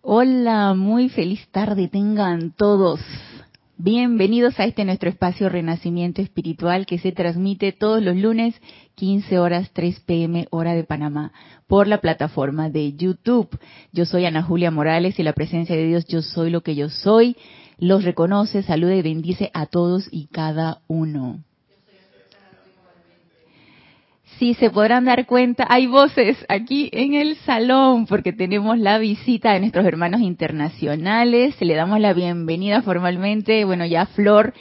Hola, muy feliz tarde tengan todos. Bienvenidos a este nuestro espacio Renacimiento Espiritual que se transmite todos los lunes 15 horas 3 p.m. hora de Panamá por la plataforma de YouTube. Yo soy Ana Julia Morales y la presencia de Dios, yo soy lo que yo soy, los reconoce, saluda y bendice a todos y cada uno. Sí, se podrán dar cuenta, hay voces aquí en el salón porque tenemos la visita de nuestros hermanos internacionales. Le damos la bienvenida formalmente. Bueno, ya Flor,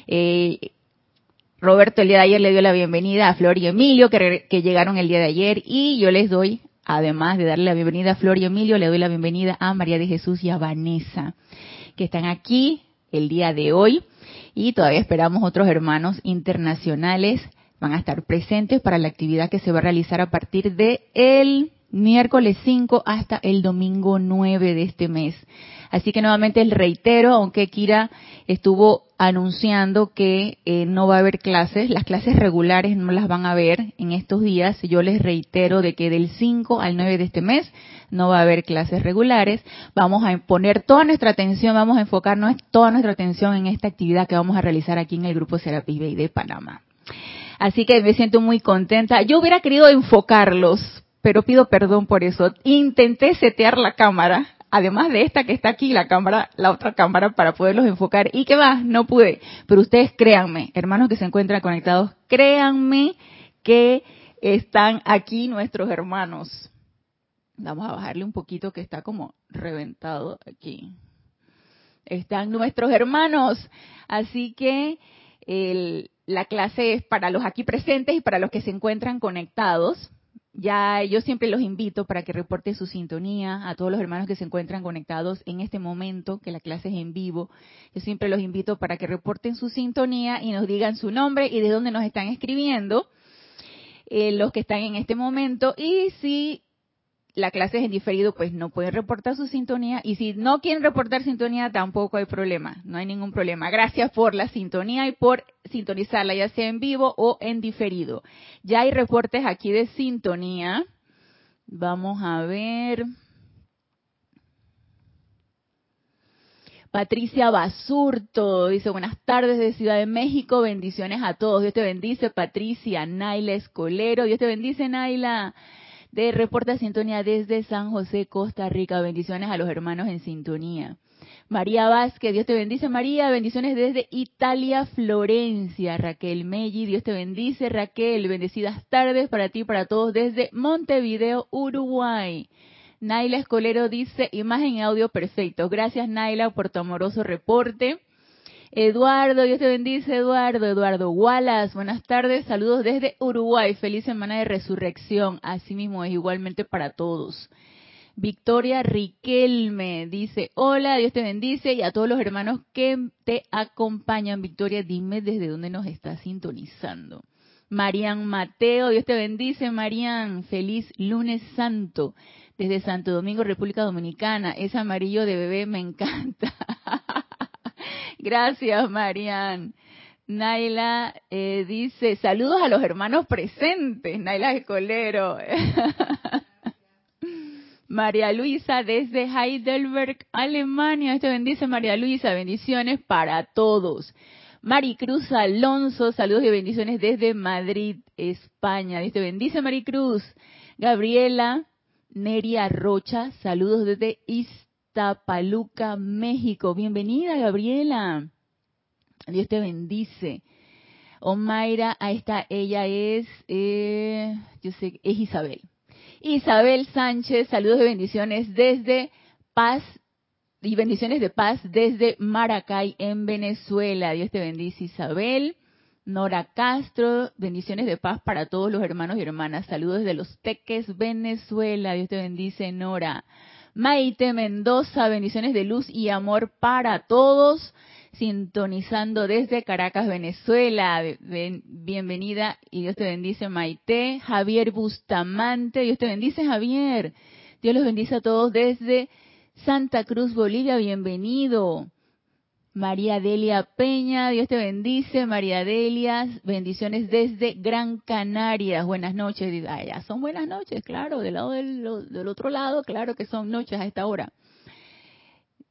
Roberto el día de ayer le dio la bienvenida a Flor y Emilio que llegaron el día de ayer, y yo les doy, además de darle la bienvenida a Flor y Emilio, le doy la bienvenida a María de Jesús y a Vanessa, que están aquí el día de hoy, y todavía esperamos otros hermanos internacionales. Van a estar presentes para la actividad que se va a realizar a partir de el miércoles 5 hasta el domingo 9 de este mes. Así que nuevamente les reitero, aunque Kira estuvo anunciando que no va a haber clases, las clases regulares no las van a ver en estos días. Yo les reitero de que del 5 al 9 de este mes no va a haber clases regulares. Vamos a poner toda nuestra atención, vamos a enfocarnos toda nuestra atención en esta actividad que vamos a realizar aquí en el Grupo Serapis Bay de Panamá. Así que me siento muy contenta. Yo hubiera querido enfocarlos, pero pido perdón por eso. Intenté setear la cámara, además de esta que está aquí, la otra cámara, para poderlos enfocar. ¿Y qué va? No pude. Pero ustedes créanme, hermanos que se encuentran conectados, créanme que están aquí nuestros hermanos. Vamos a bajarle un poquito que está como reventado aquí. Están nuestros hermanos. Así que la clase es para los aquí presentes y para los que se encuentran conectados. Ya yo siempre los invito para que reporten su sintonía a todos los hermanos que se encuentran conectados en este momento, que la clase es en vivo. Yo siempre los invito para que reporten su sintonía y nos digan su nombre y de dónde nos están escribiendo, los que están en este momento. Y si la clase es en diferido, pues no pueden reportar su sintonía, y si no quieren reportar sintonía tampoco hay problema, no hay ningún problema. Gracias por la sintonía y por sintonizarla, ya sea en vivo o en diferido. Ya hay reportes aquí de sintonía. Vamos a ver. Patricia Basurto dice: buenas tardes de Ciudad de México, bendiciones a todos. Dios te bendice, Patricia. Naila Escolero, Dios te bendice, Naila. De Reporta Sintonía desde San José, Costa Rica. Bendiciones a los hermanos en sintonía. María Vázquez, Dios te bendice, María. Bendiciones desde Italia, Florencia. Raquel Melli, Dios te bendice, Raquel. Bendecidas tardes para ti y para todos desde Montevideo, Uruguay. Naila Escolero dice: imagen y audio perfecto. Gracias, Naila, por tu amoroso reporte. Eduardo, Dios te bendice, Eduardo. Eduardo Wallace, buenas tardes, saludos desde Uruguay, feliz semana de resurrección, así mismo es igualmente para todos. Victoria Riquelme dice: hola, Dios te bendice, y a todos los hermanos que te acompañan. Victoria, dime desde dónde nos estás sintonizando. Marian Mateo, Dios te bendice, Marian, feliz lunes santo, desde Santo Domingo, República Dominicana. Ese amarillo de bebé me encanta. Gracias, Marian. Naila dice: saludos a los hermanos presentes. Naila Escolero. María Luisa desde Heidelberg, Alemania. Dios te bendice, María Luisa. Bendiciones para todos. Maricruz Alonso, saludos y bendiciones desde Madrid, España. Dios te bendice, Maricruz. Gabriela Neria Rocha, saludos desde Iztapaluca, México. Bienvenida, Gabriela. Dios te bendice. Omaira, ahí está, ella es, yo sé, es Isabel. Isabel Sánchez, saludos y bendiciones desde Paz, y bendiciones de paz desde Maracay, en Venezuela. Dios te bendice, Isabel. Nora Castro, bendiciones de paz para todos los hermanos y hermanas. Saludos desde Los Teques, Venezuela. Dios te bendice, Nora. Maite Mendoza, bendiciones de luz y amor para todos, sintonizando desde Caracas, Venezuela. Bienvenida y Dios te bendice, Maite. Javier Bustamante, Dios te bendice, Javier. Dios los bendice a todos desde Santa Cruz, Bolivia, bienvenido. María Delia Peña, Dios te bendice, María Delia, bendiciones desde Gran Canaria, buenas noches. Ya son buenas noches, claro, del otro lado, claro que son noches a esta hora.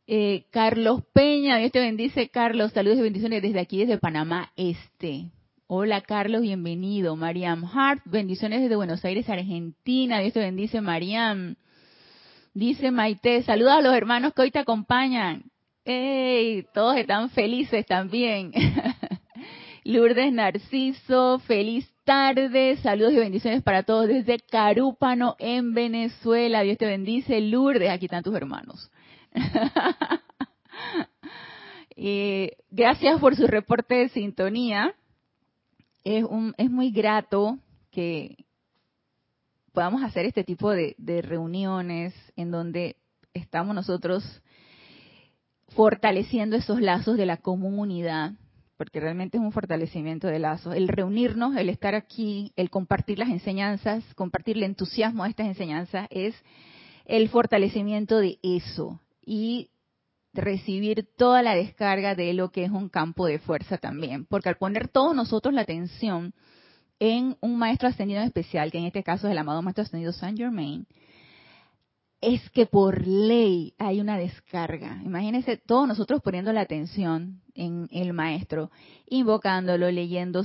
Carlos Peña, Dios te bendice, Carlos. Saludos y bendiciones desde aquí, desde Panamá Este. Hola, Carlos, bienvenido. Mariam Hart, bendiciones desde Buenos Aires, Argentina. Dios te bendice, Mariam. Dice Maite, saludos a los hermanos que hoy te acompañan. ¡Ey! Todos están felices también. Lourdes Narciso, feliz tarde. Saludos y bendiciones para todos desde Carúpano, en Venezuela. Dios te bendice, Lourdes. Aquí están tus hermanos. Gracias por su reporte de sintonía. Es muy grato que podamos hacer este tipo de reuniones en donde estamos nosotros fortaleciendo esos lazos de la comunidad, porque realmente es un fortalecimiento de lazos. El reunirnos, el estar aquí, el compartir las enseñanzas, compartir el entusiasmo de estas enseñanzas, es el fortalecimiento de eso y recibir toda la descarga de lo que es un campo de fuerza también, porque al poner todos nosotros la atención en un maestro ascendido en especial, que en este caso es el amado maestro ascendido Saint Germain, es que por ley hay una descarga. Imagínense todos nosotros poniendo la atención en el maestro, invocándolo, leyendo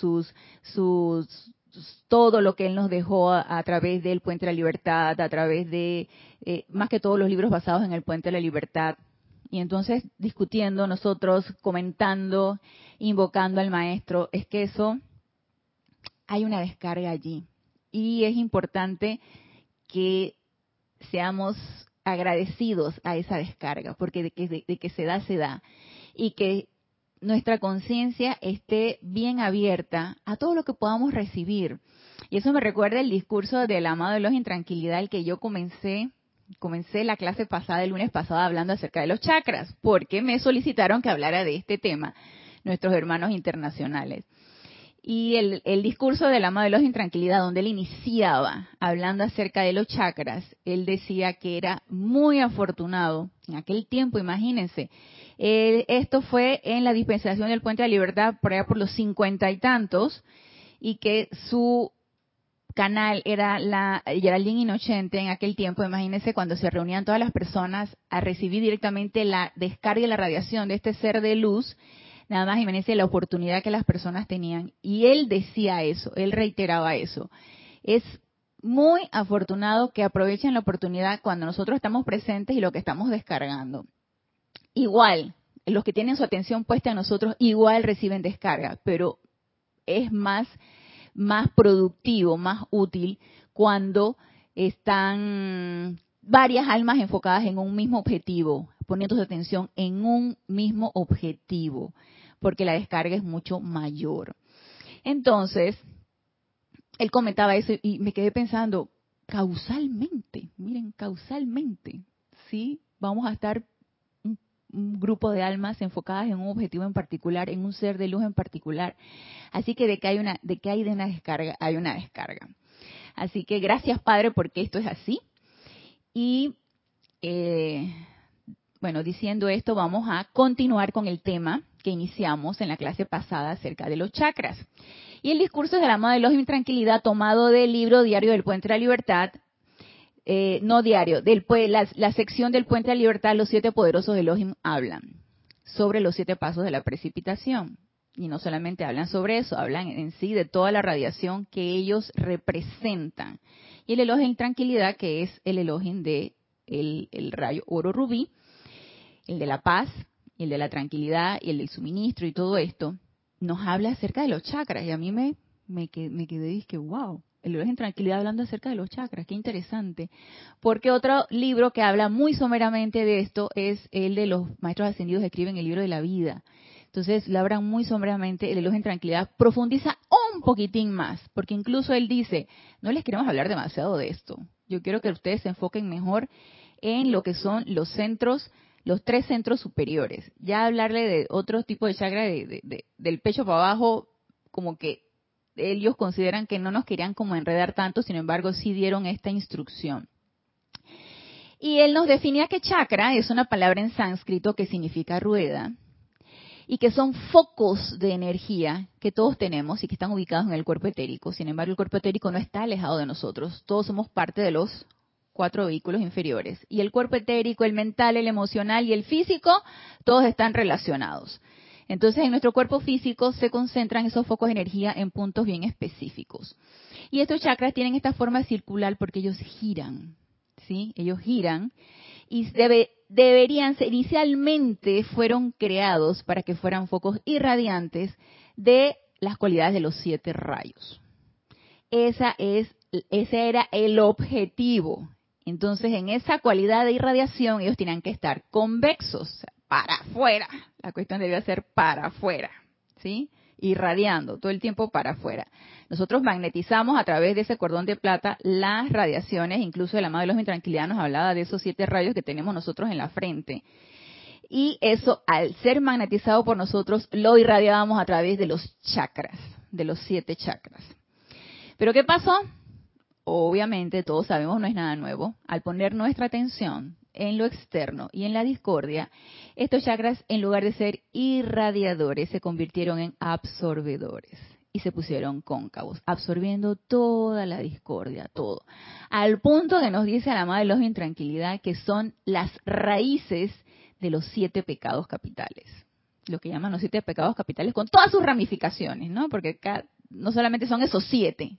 todo lo que él nos dejó a través del Puente de la Libertad, a través de, más que todos los libros basados en el Puente de la Libertad. Y entonces discutiendo nosotros, comentando, invocando al maestro, es que eso, hay una descarga allí. Y es importante que seamos agradecidos a esa descarga, porque de que se da, se da. Y que nuestra conciencia esté bien abierta a todo lo que podamos recibir. Y eso me recuerda el discurso del amado de los Intranquilidad, el que yo comencé la clase pasada, el lunes pasado, hablando acerca de los chakras, porque me solicitaron que hablara de este tema, nuestros hermanos internacionales. Y el discurso del amado de los Intranquilidad, donde él iniciaba hablando acerca de los chakras, él decía que era muy afortunado en aquel tiempo, imagínense. Esto fue en la dispensación del Puente de la Libertad, por allá por los 50 y tantos, y que su canal era la Geraldine Inocente en aquel tiempo. Imagínense cuando se reunían todas las personas a recibir directamente la descarga y la radiación de este ser de luz. Nada más imagínense la oportunidad que las personas tenían. Y él decía eso, él reiteraba eso. Es muy afortunado que aprovechen la oportunidad cuando nosotros estamos presentes y lo que estamos descargando. Igual, los que tienen su atención puesta en nosotros, igual reciben descarga, pero es más productivo, más útil cuando están varias almas enfocadas en un mismo objetivo, poniendo su atención en un mismo objetivo, porque la descarga es mucho mayor. Entonces, él comentaba eso y me quedé pensando, causalmente, miren, causalmente, ¿sí? Vamos a estar un grupo de almas enfocadas en un objetivo en particular, en un ser de luz en particular. Así que de que hay una descarga, hay una descarga. Así que gracias, Padre, porque esto es así. Y bueno, diciendo esto, vamos a continuar con el tema que iniciamos en la clase pasada acerca de los chakras. Y el discurso es del amado de los Intranquilidad, tomado del libro Diario del Puente de la Libertad, no diario, la sección del Puente de la Libertad, los 7 poderosos de Elohim hablan sobre los 7 pasos de la precipitación. Y no solamente hablan sobre eso, hablan en sí de toda la radiación que ellos representan. Y el Elohim Tranquilidad, que es el Elohim de el rayo oro rubí, el de la paz, el de la tranquilidad y el del suministro y todo esto, nos habla acerca de los chakras. Y a mí me quedé y dije, wow, el Elohim Tranquilidad hablando acerca de los chakras, qué interesante. Porque otro libro que habla muy someramente de esto es el de los maestros ascendidos que escriben el libro de la vida. Entonces lo hablan muy someramente, el Elohim Tranquilidad profundiza un poquitín más, porque incluso él dice, no les queremos hablar demasiado de esto. Yo quiero que ustedes se enfoquen mejor en lo que son los centros, los 3 centros superiores. Ya hablarle de otros tipos de chakra del pecho para abajo, como que ellos consideran que no nos querían como enredar tanto, sin embargo sí dieron esta instrucción. Y él nos definía que chakra es una palabra en sánscrito que significa rueda, y que son focos de energía que todos tenemos y que están ubicados en el cuerpo etérico. Sin embargo, el cuerpo etérico no está alejado de nosotros. Todos somos parte de los 4 vehículos inferiores. Y el cuerpo etérico, el mental, el emocional y el físico, todos están relacionados. Entonces, en nuestro cuerpo físico se concentran esos focos de energía en puntos bien específicos. Y estos chakras tienen esta forma circular porque ellos giran, ¿sí? Ellos giran y deberían ser, inicialmente fueron creados para que fueran focos irradiantes de las cualidades de los 7 rayos. Ese era el objetivo. Entonces, en esa cualidad de irradiación, ellos tenían que estar convexos, para afuera. La cuestión debía ser para afuera, ¿sí? Irradiando todo el tiempo para afuera. Nosotros magnetizamos a través de ese cordón de plata las radiaciones, incluso el amado de los intranquilidad nos hablaba de esos 7 rayos que tenemos nosotros en la frente. Y eso, al ser magnetizado por nosotros, lo irradiábamos a través de los chakras, de los 7 chakras. ¿Pero qué pasó? Obviamente, todos sabemos, no es nada nuevo. Al poner nuestra atención en lo externo y en la discordia, estos chakras, en lugar de ser irradiadores, se convirtieron en absorbedores y se pusieron cóncavos, absorbiendo toda la discordia, todo. Al punto que nos dice la amada de los intranquilidad que son las raíces de los 7 pecados capitales. Lo que llaman los 7 pecados capitales con todas sus ramificaciones, ¿no? Porque no solamente son esos 7,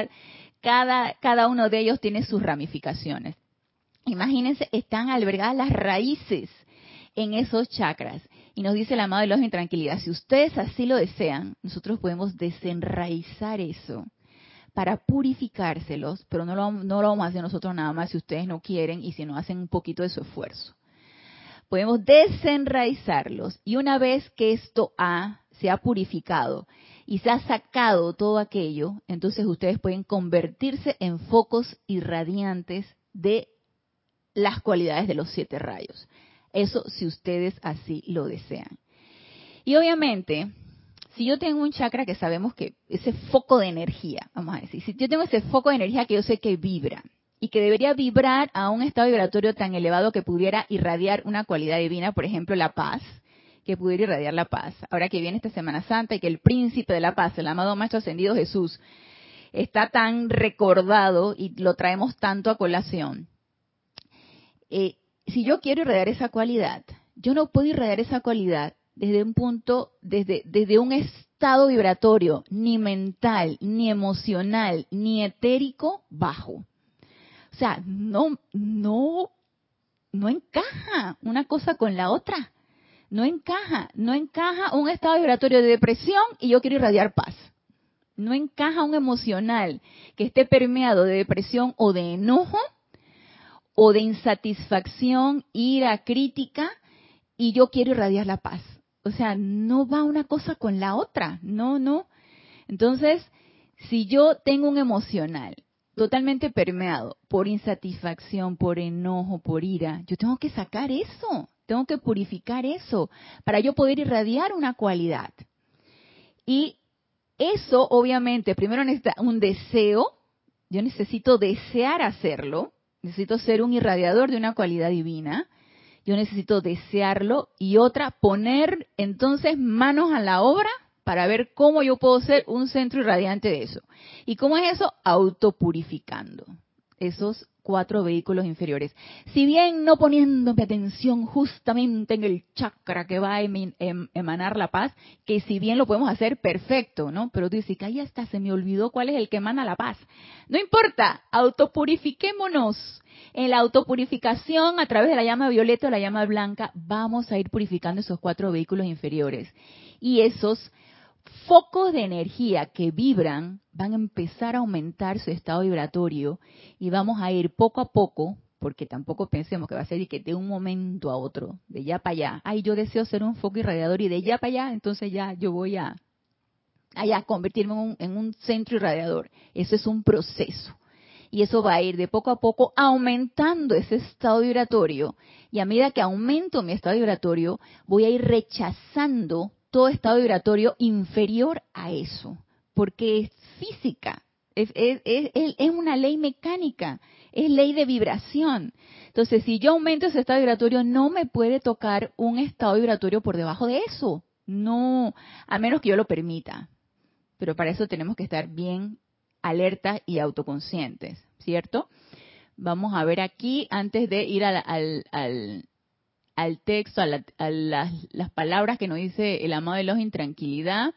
cada uno de ellos tiene sus ramificaciones. Imagínense, están albergadas las raíces en esos chakras. Y nos dice el amado de los intranquilidad, si ustedes así lo desean, nosotros podemos desenraizar eso para purificárselos, pero no lo vamos a hacer nosotros nada más si ustedes no quieren y si no hacen un poquito de su esfuerzo. Podemos desenraizarlos y una vez que esto se ha purificado y se ha sacado todo aquello, entonces ustedes pueden convertirse en focos irradiantes de las cualidades de los 7 rayos. Eso si ustedes así lo desean. Y obviamente, si yo tengo un chakra que sabemos que ese foco de energía, vamos a decir, si yo tengo ese foco de energía que yo sé que vibra y que debería vibrar a un estado vibratorio tan elevado que pudiera irradiar una cualidad divina, por ejemplo la paz, que pudiera irradiar la paz. Ahora que viene esta Semana Santa y que el príncipe de la paz, el amado Maestro Ascendido Jesús, está tan recordado y lo traemos tanto a colación. Si yo quiero irradiar esa cualidad, yo no puedo irradiar esa cualidad desde un punto, desde un estado vibratorio, ni mental, ni emocional, ni etérico bajo. O sea, no encaja una cosa con la otra. No encaja un estado vibratorio de depresión y yo quiero irradiar paz. No encaja un emocional que esté permeado de depresión o de enojo o de insatisfacción, ira, crítica, y yo quiero irradiar la paz. O sea, no va una cosa con la otra, no. Entonces, si yo tengo un emocional totalmente permeado por insatisfacción, por enojo, por ira, yo tengo que sacar eso, tengo que purificar eso, para yo poder irradiar una cualidad. Y eso, obviamente, primero necesita un deseo, yo necesito desear hacerlo, necesito ser un irradiador de una cualidad divina, yo necesito desearlo, y otra, poner entonces manos a la obra para ver cómo yo puedo ser un centro irradiante de eso. ¿Y cómo es eso? Autopurificando esos 4 vehículos inferiores. Si bien no poniéndome atención justamente en el chakra que va a emanar la paz, que si bien lo podemos hacer perfecto, ¿no? Pero tú dices, que ahí hasta se me olvidó cuál es el que emana la paz. No importa, autopurifiquémonos. En la autopurificación, a través de la llama violeta o la llama blanca, vamos a ir purificando esos 4 vehículos inferiores. Y esos focos de energía que vibran van a empezar a aumentar su estado vibratorio y vamos a ir poco a poco, porque tampoco pensemos que va a ser de un momento a otro, de ya para allá. Ay, yo deseo ser un foco irradiador y de ya para allá, entonces ya yo voy a convertirme en un centro irradiador. Eso es un proceso. Y eso va a ir de poco a poco aumentando ese estado vibratorio. Y a medida que aumento mi estado vibratorio, voy a ir rechazando todo estado vibratorio inferior a eso. Porque es física, es una ley mecánica, es ley de vibración. Entonces, si yo aumento ese estado vibratorio, no me puede tocar un estado vibratorio por debajo de eso. No, a menos que yo lo permita. Pero para eso tenemos que estar bien alertas y autoconscientes, ¿cierto? Vamos a ver aquí, antes de ir al texto, a las palabras que nos dice el amado Elohim, tranquilidad.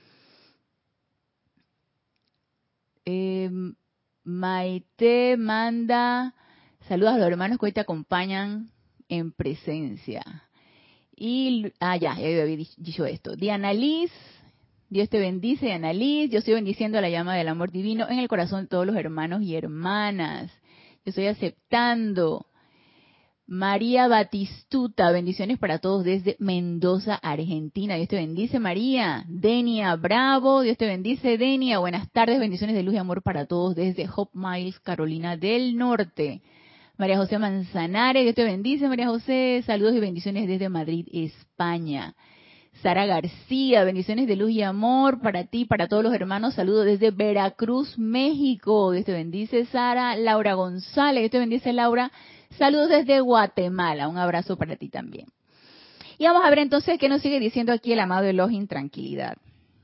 Maite manda saludos a los hermanos que hoy te acompañan en presencia. Y, ya había dicho esto. Diana Liz, Dios te bendice, Diana Liz. Yo estoy bendiciendo la llama del amor divino en el corazón de todos los hermanos y hermanas. Yo estoy aceptando. María Batistuta, bendiciones para todos desde Mendoza, Argentina. Dios te bendice, María. Denia Bravo, Dios te bendice, Denia. Buenas tardes, bendiciones de luz y amor para todos desde Hope Miles, Carolina del Norte. María José Manzanares, Dios te bendice, María José. Saludos y bendiciones desde Madrid, España. Sara García, bendiciones de luz y amor para ti, para todos los hermanos. Saludos desde Veracruz, México. Dios te bendice, Sara. Laura González, Dios te bendice, Laura. Saludos desde Guatemala. Un abrazo para ti también. Y vamos a ver entonces qué nos sigue diciendo aquí el amado Elohim, tranquilidad.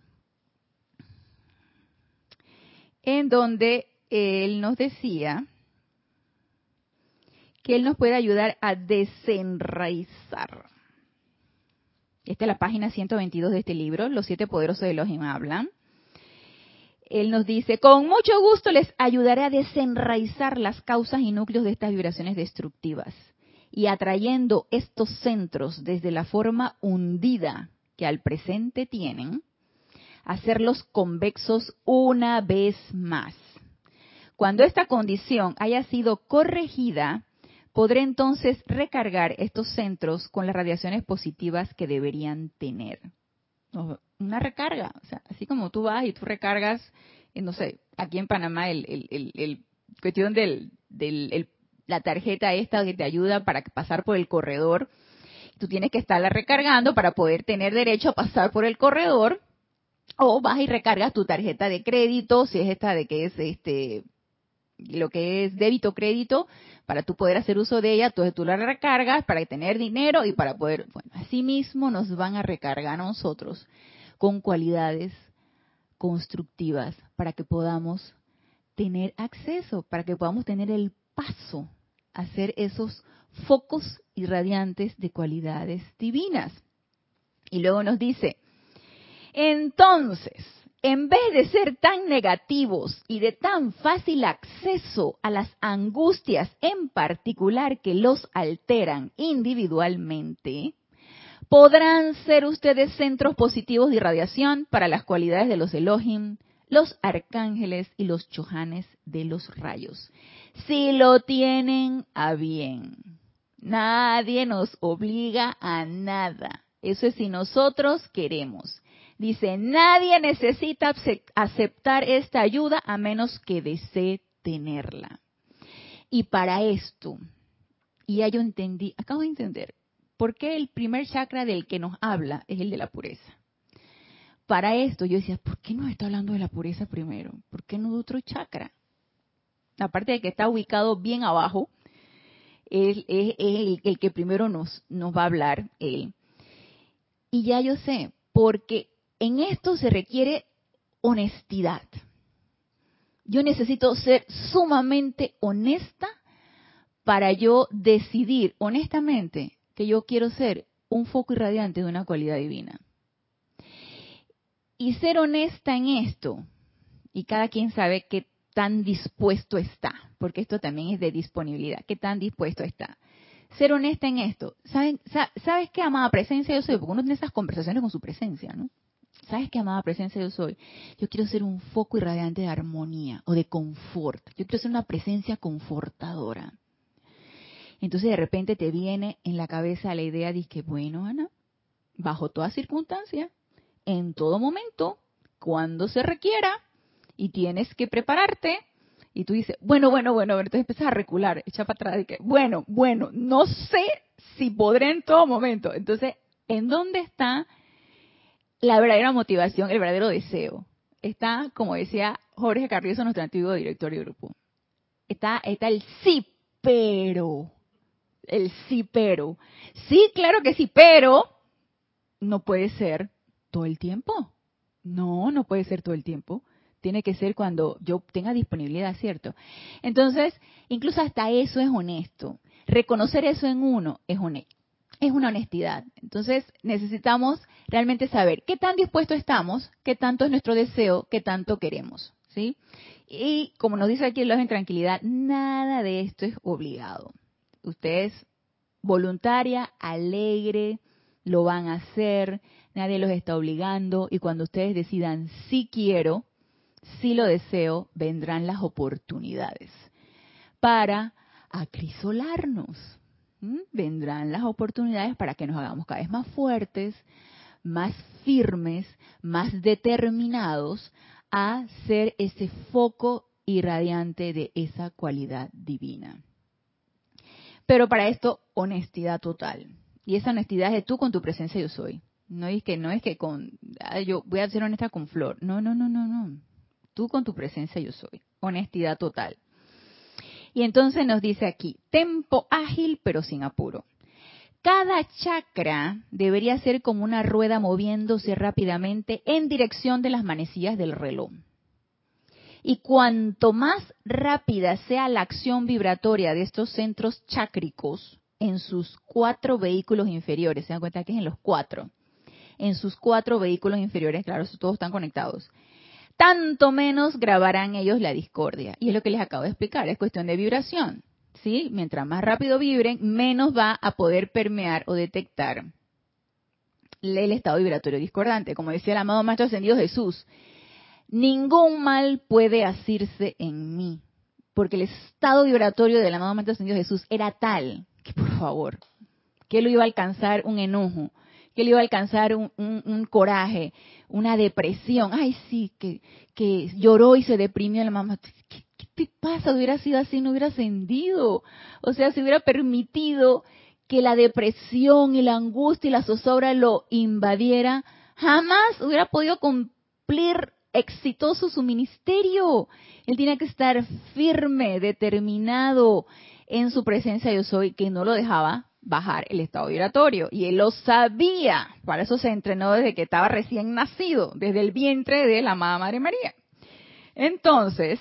En donde él nos decía que él nos puede ayudar a desenraizar. Esta es la página 122 de este libro, Los 7 poderosos de Elohim hablan. Él nos dice, con mucho gusto les ayudaré a desenraizar las causas y núcleos de estas vibraciones destructivas y atrayendo estos centros desde la forma hundida que al presente tienen, hacerlos convexos una vez más. Cuando esta condición haya sido corregida, podré entonces recargar estos centros con las radiaciones positivas que deberían tener. Una recarga, o sea, así como tú vas y tú recargas, no sé, aquí en Panamá el cuestión la tarjeta esta que te ayuda para pasar por el corredor, tú tienes que estarla recargando para poder tener derecho a pasar por el corredor, o vas y recargas tu tarjeta de crédito, si es esta de que es lo que es débito crédito, para tú poder hacer uso de ella, entonces tú la recargas para tener dinero y para poder, bueno, así mismo nos van a recargar a nosotros con cualidades constructivas para que podamos tener acceso, para que podamos tener el paso a ser esos focos irradiantes de cualidades divinas. Y luego nos dice, entonces, en vez de ser tan negativos y de tan fácil acceso a las angustias en particular que los alteran individualmente, podrán ser ustedes centros positivos de irradiación para las cualidades de los Elohim, los arcángeles y los chohanes de los rayos. Si lo tienen a bien. Nadie nos obliga a nada. Eso es si nosotros queremos. Dice, nadie necesita aceptar esta ayuda a menos que desee tenerla. Y para esto, y ya yo entendí, acabo de entender, ¿por qué el primer chakra del que nos habla es el de la pureza? Para esto yo decía, ¿por qué nos está hablando de la pureza primero? ¿Por qué no de otro chakra? Aparte de que está ubicado bien abajo, es el que primero nos va a hablar él. Y ya yo sé, porque en esto se requiere honestidad. Yo necesito ser sumamente honesta para yo decidir honestamente que yo quiero ser un foco irradiante de una cualidad divina. Y ser honesta en esto, y cada quien sabe qué tan dispuesto está, porque esto también es de disponibilidad, qué tan dispuesto está. Ser honesta en esto. ¿Sabes qué, amada presencia yo soy? Porque uno tiene esas conversaciones con su presencia, ¿no? ¿Sabes qué, amada presencia yo soy? Yo quiero ser un foco irradiante de armonía o de confort. Yo quiero ser una presencia confortadora. Entonces de repente te viene en la cabeza la idea de que, bueno, Ana, bajo toda circunstancia, en todo momento, cuando se requiera, y tienes que prepararte, y tú dices, bueno, entonces empiezas a recular, echa para atrás, de que, bueno, no sé si podré en todo momento. Entonces, ¿en dónde está la verdadera motivación, el verdadero deseo? Está, como decía Jorge Carrizo, nuestro antiguo director de grupo, está el sí, pero... El sí, pero. Sí, claro que sí, pero no puede ser todo el tiempo. No puede ser todo el tiempo. tiene que ser cuando yo tenga disponibilidad, ¿cierto? Entonces, incluso hasta eso es honesto. Reconocer eso en uno es una honestidad. Entonces, necesitamos realmente saber qué tan dispuestos estamos, qué tanto es nuestro deseo, qué tanto queremos, ¿sí? Y como nos dice aquí el Logos en Tranquilidad, nada de esto es obligado. Ustedes, voluntaria, alegre, lo van a hacer, nadie los está obligando, y cuando ustedes decidan sí quiero, sí lo deseo, vendrán las oportunidades para acrisolarnos. Vendrán las oportunidades para que nos hagamos cada vez más fuertes, más firmes, más determinados a ser ese foco irradiante de esa cualidad divina. Pero para esto, honestidad total. Y esa honestidad es de tú con tu presencia yo soy. No es que yo voy a ser honesta con Flor. No. Tú con tu presencia yo soy. Honestidad total. Y entonces nos dice aquí, tempo ágil pero sin apuro. Cada chakra debería ser como una rueda moviéndose rápidamente en dirección de las manecillas del reloj. Y cuanto más rápida sea la acción vibratoria de estos centros chákricos en sus 4 vehículos inferiores, se dan cuenta que es en los 4, en sus 4 vehículos inferiores, claro, todos están conectados, tanto menos grabarán ellos la discordia. Y es lo que les acabo de explicar, es cuestión de vibración, ¿sí? Mientras más rápido vibren, menos va a poder permear o detectar el estado vibratorio discordante. Como decía el amado Maestro Ascendido Jesús, ningún mal puede asirse en mí, porque el estado vibratorio del amado Maestro Ascendido Jesús era tal que, por favor, que lo iba a alcanzar un enojo, que le iba a alcanzar un coraje, una depresión. Ay, sí, que lloró y se deprimió la mamá. ¿Qué te pasa? Hubiera sido así, no hubiera ascendido. O sea, si hubiera permitido que la depresión y la angustia y la zozobra lo invadiera, jamás hubiera podido cumplir exitoso su ministerio. Él tenía que estar firme, determinado en su presencia yo soy, que no lo dejaba bajar el estado vibratorio, y él lo sabía. Para eso se entrenó desde que estaba recién nacido, desde el vientre de la amada Madre María. Entonces,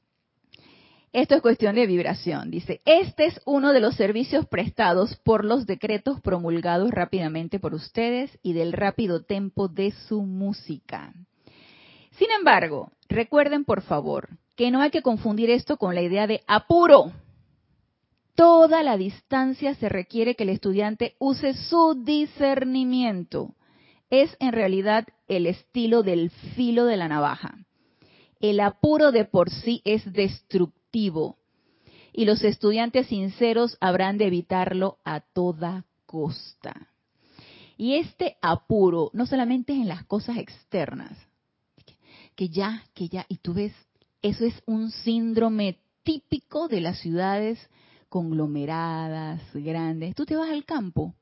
esto es cuestión de vibración. Dice, este es uno de los servicios prestados por los decretos promulgados rápidamente por ustedes y del rápido tempo de su música. Sin embargo, recuerden por favor que no hay que confundir esto con la idea de apuro. Toda la distancia se requiere que el estudiante use su discernimiento. Es en realidad el estilo del filo de la navaja. El apuro de por sí es destructivo y los estudiantes sinceros habrán de evitarlo a toda costa. Y este apuro no solamente es en las cosas externas, que ya, y tú ves, eso es un síndrome típico de las ciudades conglomeradas, grandes. Tú te vas al campo,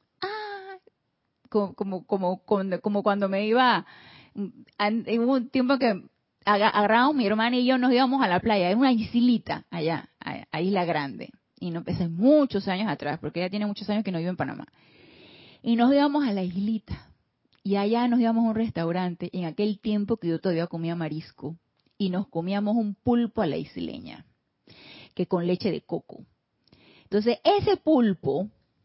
como cuando me iba, en un tiempo que agarramos mi hermana y yo, nos íbamos a la playa, es una islita allá, a Isla Grande, y no, hace muchos años atrás, porque ella tiene muchos años que no vive en Panamá, y nos íbamos a la islita, y allá nos íbamos a un restaurante, en aquel tiempo que yo todavía comía marisco, y nos comíamos un pulpo a la isleña, que con leche de coco. Entonces, ese pulpo,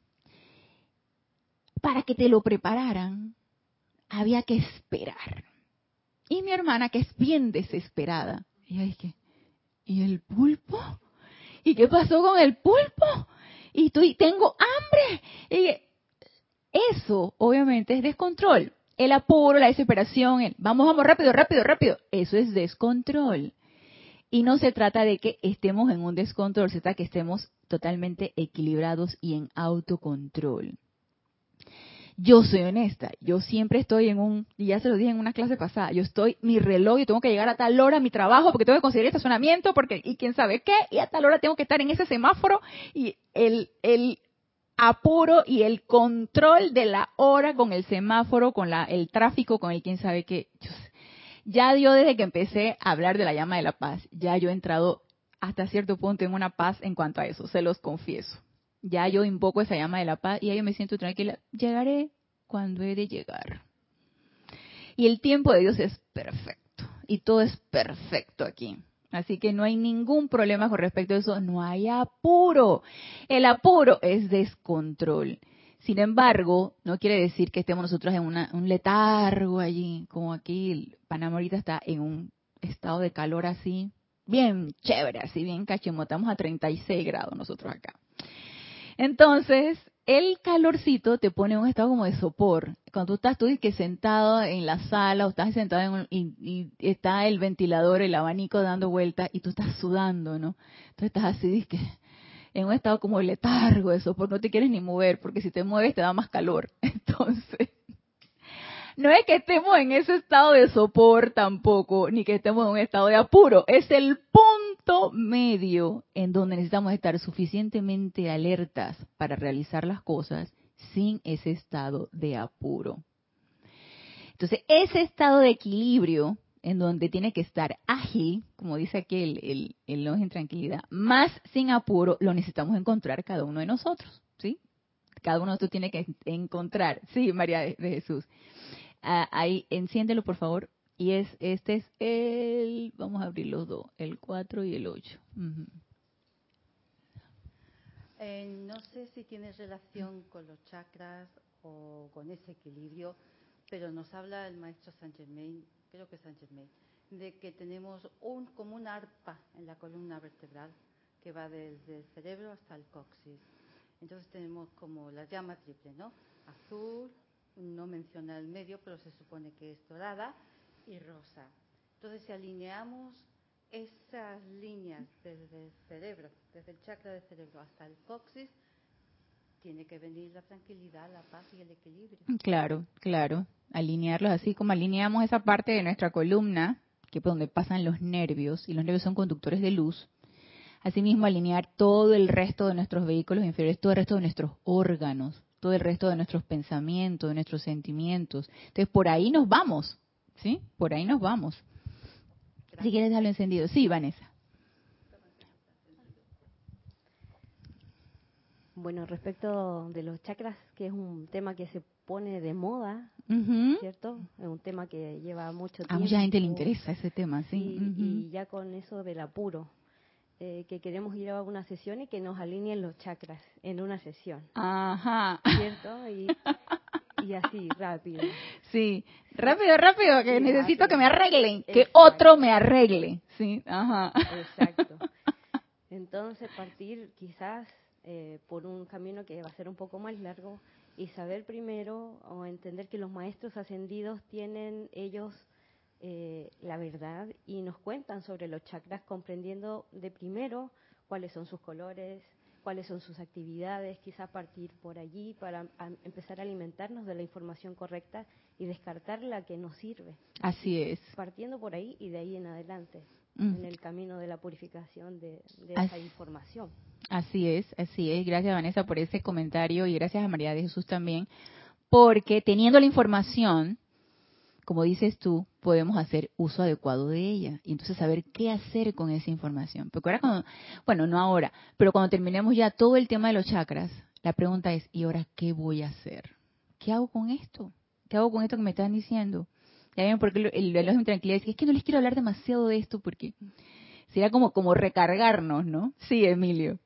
para que te lo prepararan, había que esperar. Y mi hermana, que es bien desesperada, ella dice, ¿y el pulpo? ¿Y qué pasó con el pulpo? Y tengo hambre. Y eso, obviamente, es descontrol. El apuro, la desesperación, vamos, rápido, eso es descontrol. Y no se trata de que estemos en un descontrol, se trata de que estemos totalmente equilibrados y en autocontrol. Yo soy honesta, yo siempre estoy y ya se lo dije en una clase pasada, mi reloj, yo tengo que llegar a tal hora a mi trabajo porque tengo que conseguir estacionamiento, y quién sabe qué, y a tal hora tengo que estar en ese semáforo, y el apuro y el control de la hora con el semáforo, con el tráfico, con el quién sabe qué. Ya yo desde que empecé a hablar de la llama de la paz, ya yo he entrado hasta cierto punto en una paz en cuanto a eso, se los confieso. Ya yo invoco esa llama de la paz y ya yo me siento tranquila. Llegaré cuando he de llegar. Y el tiempo de Dios es perfecto. y todo es perfecto aquí. Así que no hay ningún problema con respecto a eso, no hay apuro. El apuro es descontrol. Sin embargo, no quiere decir que estemos nosotros en un letargo allí, como aquí Panamá ahorita está en un estado de calor así, bien chévere, así bien cachimbo, estamos a 36 grados nosotros acá. Entonces, el calorcito te pone en un estado como de sopor. Cuando tú estás sentado en la sala o estás sentado y está el ventilador, el abanico dando vueltas y tú estás sudando, ¿no? Entonces estás así, que en un estado como de letargo, eso, porque no te quieres ni mover, porque si te mueves te da más calor. Entonces, no es que estemos en ese estado de sopor tampoco, ni que estemos en un estado de apuro, es el punto medio en donde necesitamos estar suficientemente alertas para realizar las cosas sin ese estado de apuro. Entonces, ese estado de equilibrio en donde tiene que estar ágil, como dice aquí el longe en tranquilidad, más sin apuro, lo necesitamos encontrar cada uno de nosotros, ¿sí? Cada uno de nosotros tiene que encontrar, sí, María de Jesús. Ahí, enciéndelo por favor. Y este es vamos a abrir los dos, el 4 y el 8. Uh-huh. No sé si tiene relación con los chakras o con ese equilibrio, pero nos habla el maestro Saint Germain, creo que Saint Germain, de que tenemos como una arpa en la columna vertebral que va desde el cerebro hasta el coxis. Entonces tenemos como la llama triple, ¿no? Azul, no menciona el medio, pero se supone que es dorada, y rosa. Entonces, si alineamos esas líneas desde el cerebro, desde el chakra del cerebro hasta el coxis, tiene que venir la tranquilidad, la paz y el equilibrio. Claro, claro. Alinearlos así como alineamos esa parte de nuestra columna, que es donde pasan los nervios, y los nervios son conductores de luz. Asimismo, alinear todo el resto de nuestros vehículos inferiores, todo el resto de nuestros órganos, todo el resto de nuestros pensamientos, de nuestros sentimientos. Entonces, por ahí nos vamos, ¿sí? Por ahí nos vamos. Gracias. Si quieres dejarlo encendido. Sí, Vanessa. Bueno, respecto de los chakras, que es un tema que se pone de moda, ¿cierto? Es un tema que lleva mucho tiempo. A mucha gente le interesa ese tema, sí. Y ya con eso del apuro, que queremos ir a una sesión y que nos alineen los chakras en una sesión. Ajá. ¿Cierto? Y así, rápido. Sí, rápido, que sí, necesito rápido. Que me arreglen, Exacto. que otro me arregle. Sí, ajá. Exacto. Entonces, partir quizás por un camino que va a ser un poco más largo y saber primero o entender que los maestros ascendidos tienen ellos la verdad y nos cuentan sobre los chakras, comprendiendo de primero cuáles son sus colores, cuáles son sus actividades, quizá partir por allí para empezar a alimentarnos de la información correcta y descartar la que nos sirve. Así es. Partiendo por ahí y de ahí en adelante, en el camino de la purificación de esa información. Así es. Gracias, Vanessa, por ese comentario y gracias a María de Jesús también, porque teniendo la información, como dices tú, podemos hacer uso adecuado de ella y entonces saber qué hacer con esa información. Porque ahora, no ahora, pero cuando terminemos ya todo el tema de los chakras, la pregunta es, ¿y ahora qué voy a hacer? ¿Qué hago con esto? ¿Qué hago con esto que me están diciendo? Ya ven, porque el reloj de tranquilidad dice, es que no les quiero hablar demasiado de esto porque sería como recargarnos, ¿no? Sí, Emilio.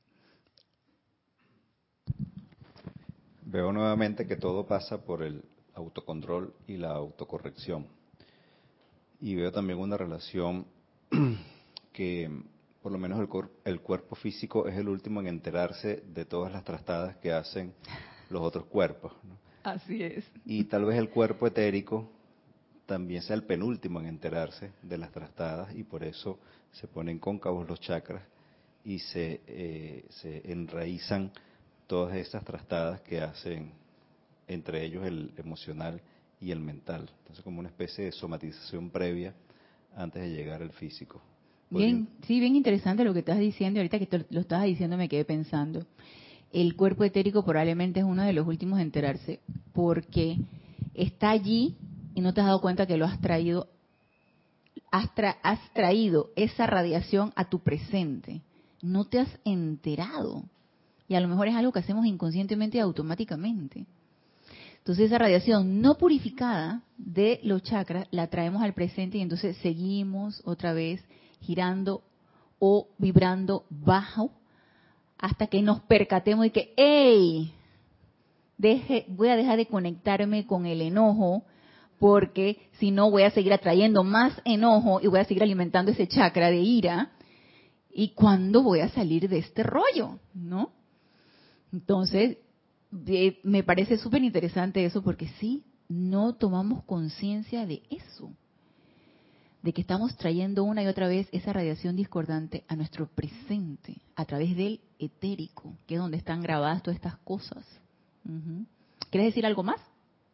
Veo nuevamente que todo pasa por el autocontrol y la autocorrección. Y veo también una relación que por lo menos el cuerpo físico es el último en enterarse de todas las trastadas que hacen los otros cuerpos, ¿no? Así es. Y tal vez el cuerpo etérico también sea el penúltimo en enterarse de las trastadas y por eso se ponen cóncavos los chakras y se enraizan todas esas trastadas que hacen entre ellos el emocional y el mental. Entonces como una especie de somatización previa antes de llegar al físico. Bien, sí, bien interesante lo que estás diciendo. Ahorita que lo estabas diciendo me quedé pensando. El cuerpo etérico probablemente es uno de los últimos a enterarse porque está allí y no te has dado cuenta que lo has traído, has traído esa radiación a tu presente. No te has enterado. Y a lo mejor es algo que hacemos inconscientemente y automáticamente. Entonces esa radiación no purificada de los chakras la traemos al presente y entonces seguimos otra vez girando o vibrando bajo hasta que nos percatemos de que, ¡hey! Voy a dejar de conectarme con el enojo, porque si no voy a seguir atrayendo más enojo y voy a seguir alimentando ese chakra de ira. ¿Y cuándo voy a salir de este rollo? ¿No? Entonces, me parece súper interesante eso, porque sí, no tomamos conciencia de eso, de que estamos trayendo una y otra vez esa radiación discordante a nuestro presente, a través del etérico, que es donde están grabadas todas estas cosas. ¿Quieres decir algo más?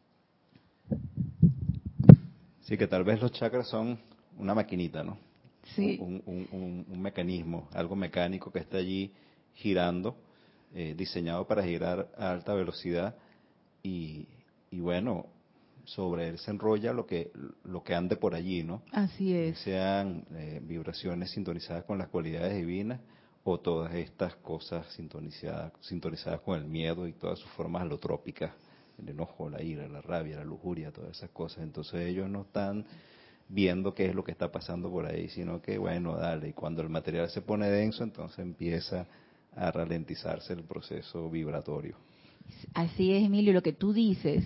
Sí, que tal vez los chakras son una maquinita, ¿no? Sí. Un mecanismo, algo mecánico que está allí girando, diseñado para girar a alta velocidad y bueno, sobre él se enrolla lo que ande por allí, ¿no? Así es. Sean vibraciones sintonizadas con las cualidades divinas o todas estas cosas sintonizadas con el miedo y todas sus formas alotrópicas, el enojo, la ira, la rabia, la lujuria, todas esas cosas. Entonces ellos no están viendo qué es lo que está pasando por ahí, sino que bueno, dale, y cuando el material se pone denso, entonces empieza a ralentizarse el proceso vibratorio. Así es, Emilio, lo que tú dices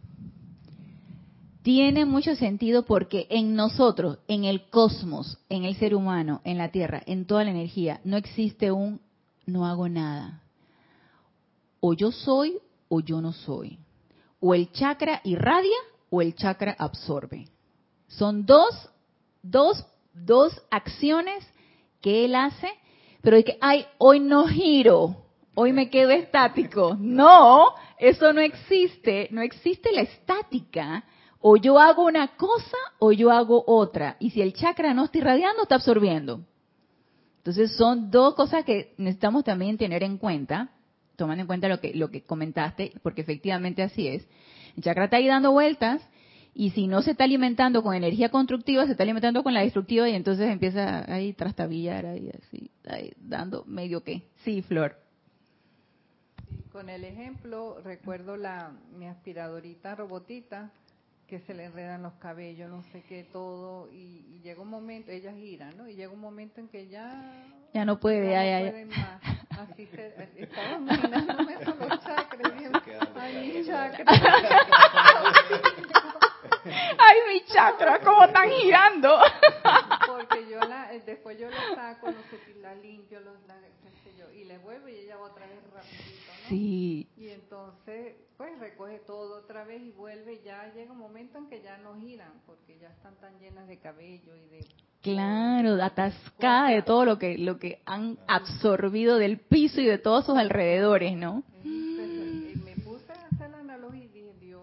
tiene mucho sentido, porque en nosotros, en el cosmos, en el ser humano, en la Tierra, en toda la energía, no existe un no hago nada. O yo soy o yo no soy. O el chakra irradia o el chakra absorbe. Son dos acciones que él hace, pero de que, ay, hoy no giro, hoy me quedo estático. No, eso no existe. No existe la estática. O yo hago una cosa o yo hago otra. Y si el chakra no está irradiando, está absorbiendo. Entonces son dos cosas que necesitamos también tener en cuenta, tomando en cuenta lo que comentaste, porque efectivamente así es. El chakra está ahí dando vueltas, y si no se está alimentando con energía constructiva, se está alimentando con la destructiva, y entonces empieza ahí trastabillar, ahí así, ahí dando medio que. Sí, Flor. Con el ejemplo, recuerdo mi aspiradorita robotita, que se le enredan los cabellos, no sé qué, todo, y llega un momento, ella gira, ¿no? Y llega un momento en que ya no puede, ya no puede más. Así estaba imaginándome eso, los chakras, ay, mis chakras. Ay, mi chakra, ¿cómo están girando? Porque después yo la saco, no sé, la limpio, qué sé yo, y le vuelvo y ella va otra vez rapidito, ¿no? Sí. Y entonces, pues recoge todo otra vez y vuelve, y ya llega un momento en que ya no giran, porque ya están tan llenas de cabello y de... Claro, atascada de todo lo que han absorbido del piso y de todos sus alrededores, ¿no? Me puse a hacer la analogía y dije, Dios...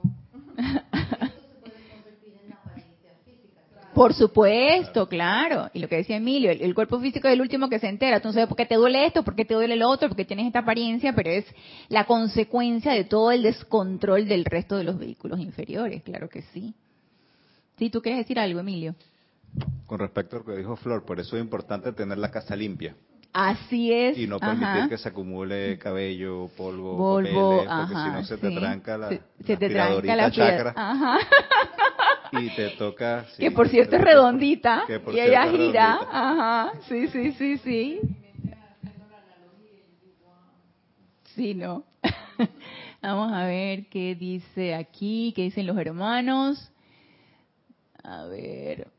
Por supuesto, claro. Y lo que decía Emilio, el cuerpo físico es el último que se entera. Tú no sabes por qué te duele esto, por qué te duele lo otro, porque tienes esta apariencia, pero es la consecuencia de todo el descontrol del resto de los vehículos inferiores, claro que sí. Sí, ¿tú quieres decir algo, Emilio? Con respecto a lo que dijo Flor, por eso es importante tener la casa limpia. Así es. Y no permitir que se acumule cabello, polvo, Polvo, papeles, porque si no se te tranca la se te tranca la chakra. Ajá. Y te toca... Sí, que por cierto es redondita, y ella gira. Redondita. Ajá, sí. Sí, no. Vamos a ver qué dice aquí, qué dicen los hermanos. A ver.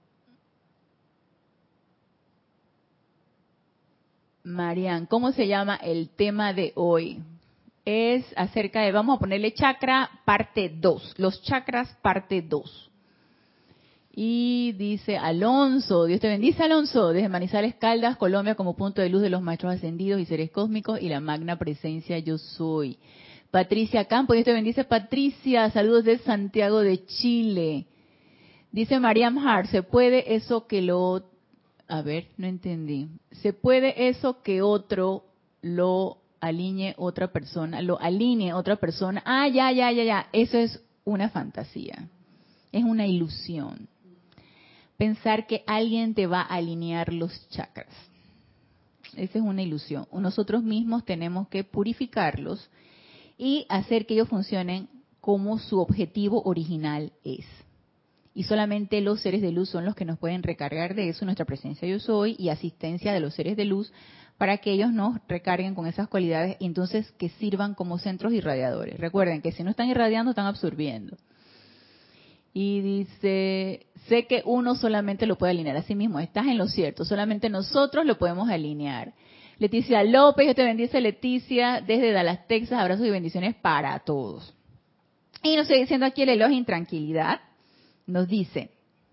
Marian, ¿cómo se llama el tema de hoy? Es acerca de, vamos a ponerle chakra parte 2, los chakras parte 2. Y dice Alonso, Dios te bendice, Alonso, desde Manizales, Caldas, Colombia, como punto de luz de los maestros ascendidos y seres cósmicos y la magna presencia yo soy. Patricia Campo, Dios te bendice, Patricia, saludos de Santiago de Chile. Dice Mariam Hart, ¿se puede eso que lo... A ver, no entendí. ¿Se puede eso que otro lo alinee otra persona? Lo alinee otra persona. Ah, ya. Eso es una fantasía. Es una ilusión. Pensar que alguien te va a alinear los chakras. Esa es una ilusión. Nosotros mismos tenemos que purificarlos y hacer que ellos funcionen como su objetivo original es. Y solamente los seres de luz son los que nos pueden recargar de eso, nuestra presencia yo soy y asistencia de los seres de luz, para que ellos nos recarguen con esas cualidades y entonces que sirvan como centros irradiadores. Recuerden que si no están irradiando, están absorbiendo. Y dice, sé que uno solamente lo puede alinear a sí mismo. Estás en lo cierto, solamente nosotros lo podemos alinear. Leticia López, Dios te bendice, Leticia, desde Dallas, Texas, abrazos y bendiciones para todos. Y nos sigue diciendo aquí el Elohim Tranquilidad, nos dice,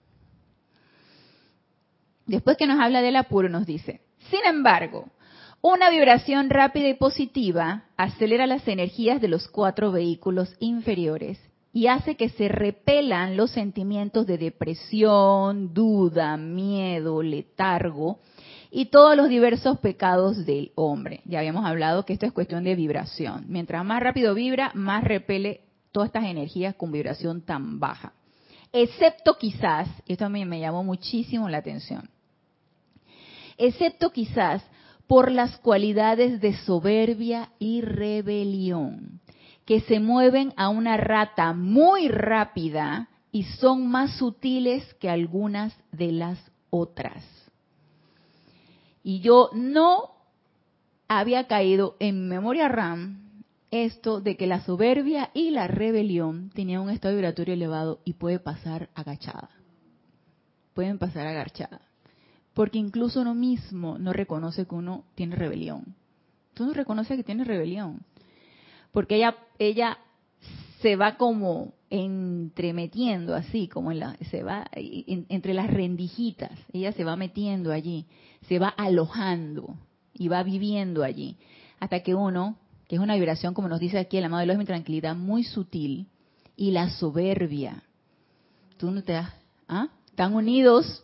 después que nos habla del apuro, nos dice, sin embargo, una vibración rápida y positiva acelera las energías de los 4 vehículos inferiores y hace que se repelan los sentimientos de depresión, duda, miedo, letargo y todos los diversos pecados del hombre. Ya habíamos hablado que esto es cuestión de vibración. Mientras más rápido vibra, más repele todas estas energías con vibración tan baja. Excepto quizás, y esto a mí me llamó muchísimo la atención, excepto quizás por las cualidades de soberbia y rebelión, que se mueven a una rata muy rápida y son más sutiles que algunas de las otras. Y yo no había caído en memoria RAM esto de que la soberbia y la rebelión tenían un estado vibratorio elevado y puede pasar agachada. Pueden pasar agachada. Porque incluso uno mismo no reconoce que uno tiene rebelión. Tú no reconoces que tienes rebelión. Porque ella se va como entremetiendo así, como se va entre las rendijitas. Ella se va metiendo allí, se va alojando y va viviendo allí. Hasta que uno, que es una vibración, como nos dice aquí el amado Elohim Tranquilidad, muy sutil, y la soberbia. Tú no te das, están unidos.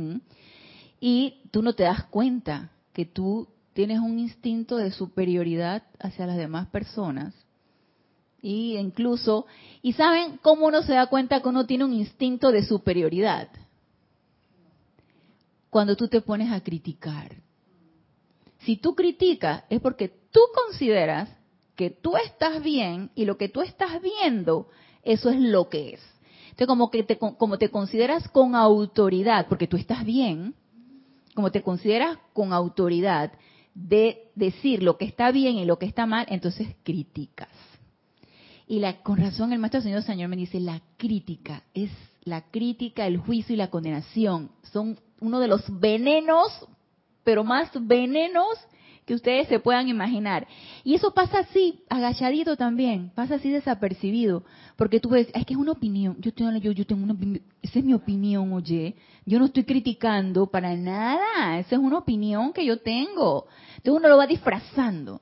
Y tú no te das cuenta que tú tienes un instinto de superioridad hacia las demás personas. Y incluso, ¿y saben cómo uno se da cuenta que uno tiene un instinto de superioridad? Cuando tú te pones a criticar. Si tú criticas es porque tú consideras que tú estás bien y lo que tú estás viendo, eso es lo que es. Entonces, como te consideras con autoridad, porque tú estás bien, como te consideras con autoridad de decir lo que está bien y lo que está mal, entonces criticas. Y con razón el Maestro Señor me dice, la crítica, el juicio y la condenación son uno de los venenos, pero más venenos que ustedes se puedan imaginar. Y eso pasa así, agachadito también, pasa así desapercibido, porque tú ves, es que es una opinión, yo tengo una opinión, esa es mi opinión, oye, yo no estoy criticando para nada, esa es una opinión que yo tengo. Entonces uno lo va disfrazando,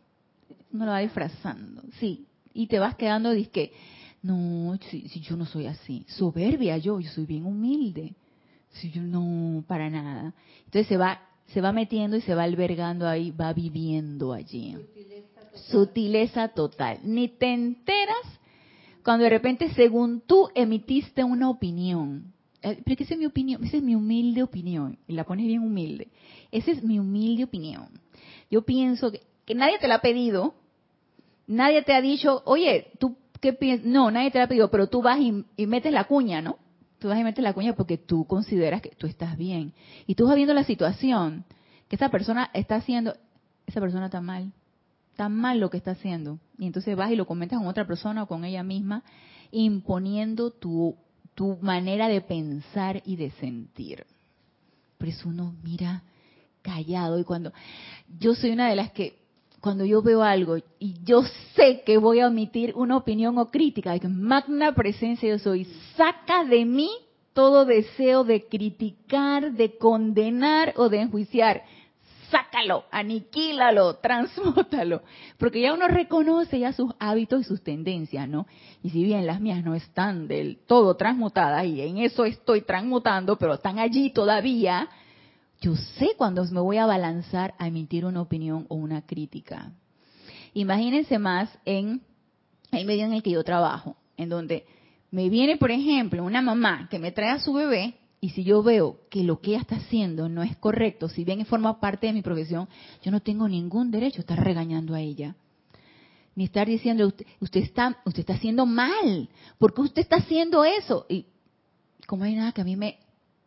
sí, y te vas quedando, dizque, no, si yo no soy así, soberbia yo soy bien humilde, si yo no, para nada. Entonces se va metiendo y se va albergando ahí, va viviendo allí. Sutileza total. Ni te enteras cuando de repente, según tú emitiste una opinión. Pero que esa es mi opinión, esa es mi humilde opinión. Y la pones bien humilde. Esa es mi humilde opinión. Yo pienso que nadie te la ha pedido. Nadie te ha dicho, oye, ¿tú qué piensas? No, nadie te la ha pedido, pero tú vas y metes la cuña, ¿no? Tú vas y metes la cuña porque tú consideras que tú estás bien. Y tú vas viendo la situación que esa persona está haciendo, esa persona está mal lo que está haciendo. Y entonces vas y lo comentas con otra persona o con ella misma, imponiendo tu manera de pensar y de sentir. Por eso uno mira callado. Y cuando yo soy una de las que, cuando yo veo algo y yo sé que voy a emitir una opinión o crítica, de que magna presencia yo soy, saca de mí todo deseo de criticar, de condenar o de enjuiciar. Sácalo, aniquílalo, transmútalo. Porque ya uno reconoce ya sus hábitos y sus tendencias, ¿no? Y si bien las mías no están del todo transmutadas, y en eso estoy transmutando, pero están allí todavía, yo sé cuándo me voy a balanzar a emitir una opinión o una crítica. Imagínense más en el medio en el que yo trabajo, en donde me viene, por ejemplo, una mamá que me trae a su bebé, y si yo veo que lo que ella está haciendo no es correcto, si bien forma parte de mi profesión, yo no tengo ningún derecho a estar regañando a ella. ni estar diciendo, usted está haciendo mal, ¿por qué usted está haciendo eso? Y como hay nada que a mí me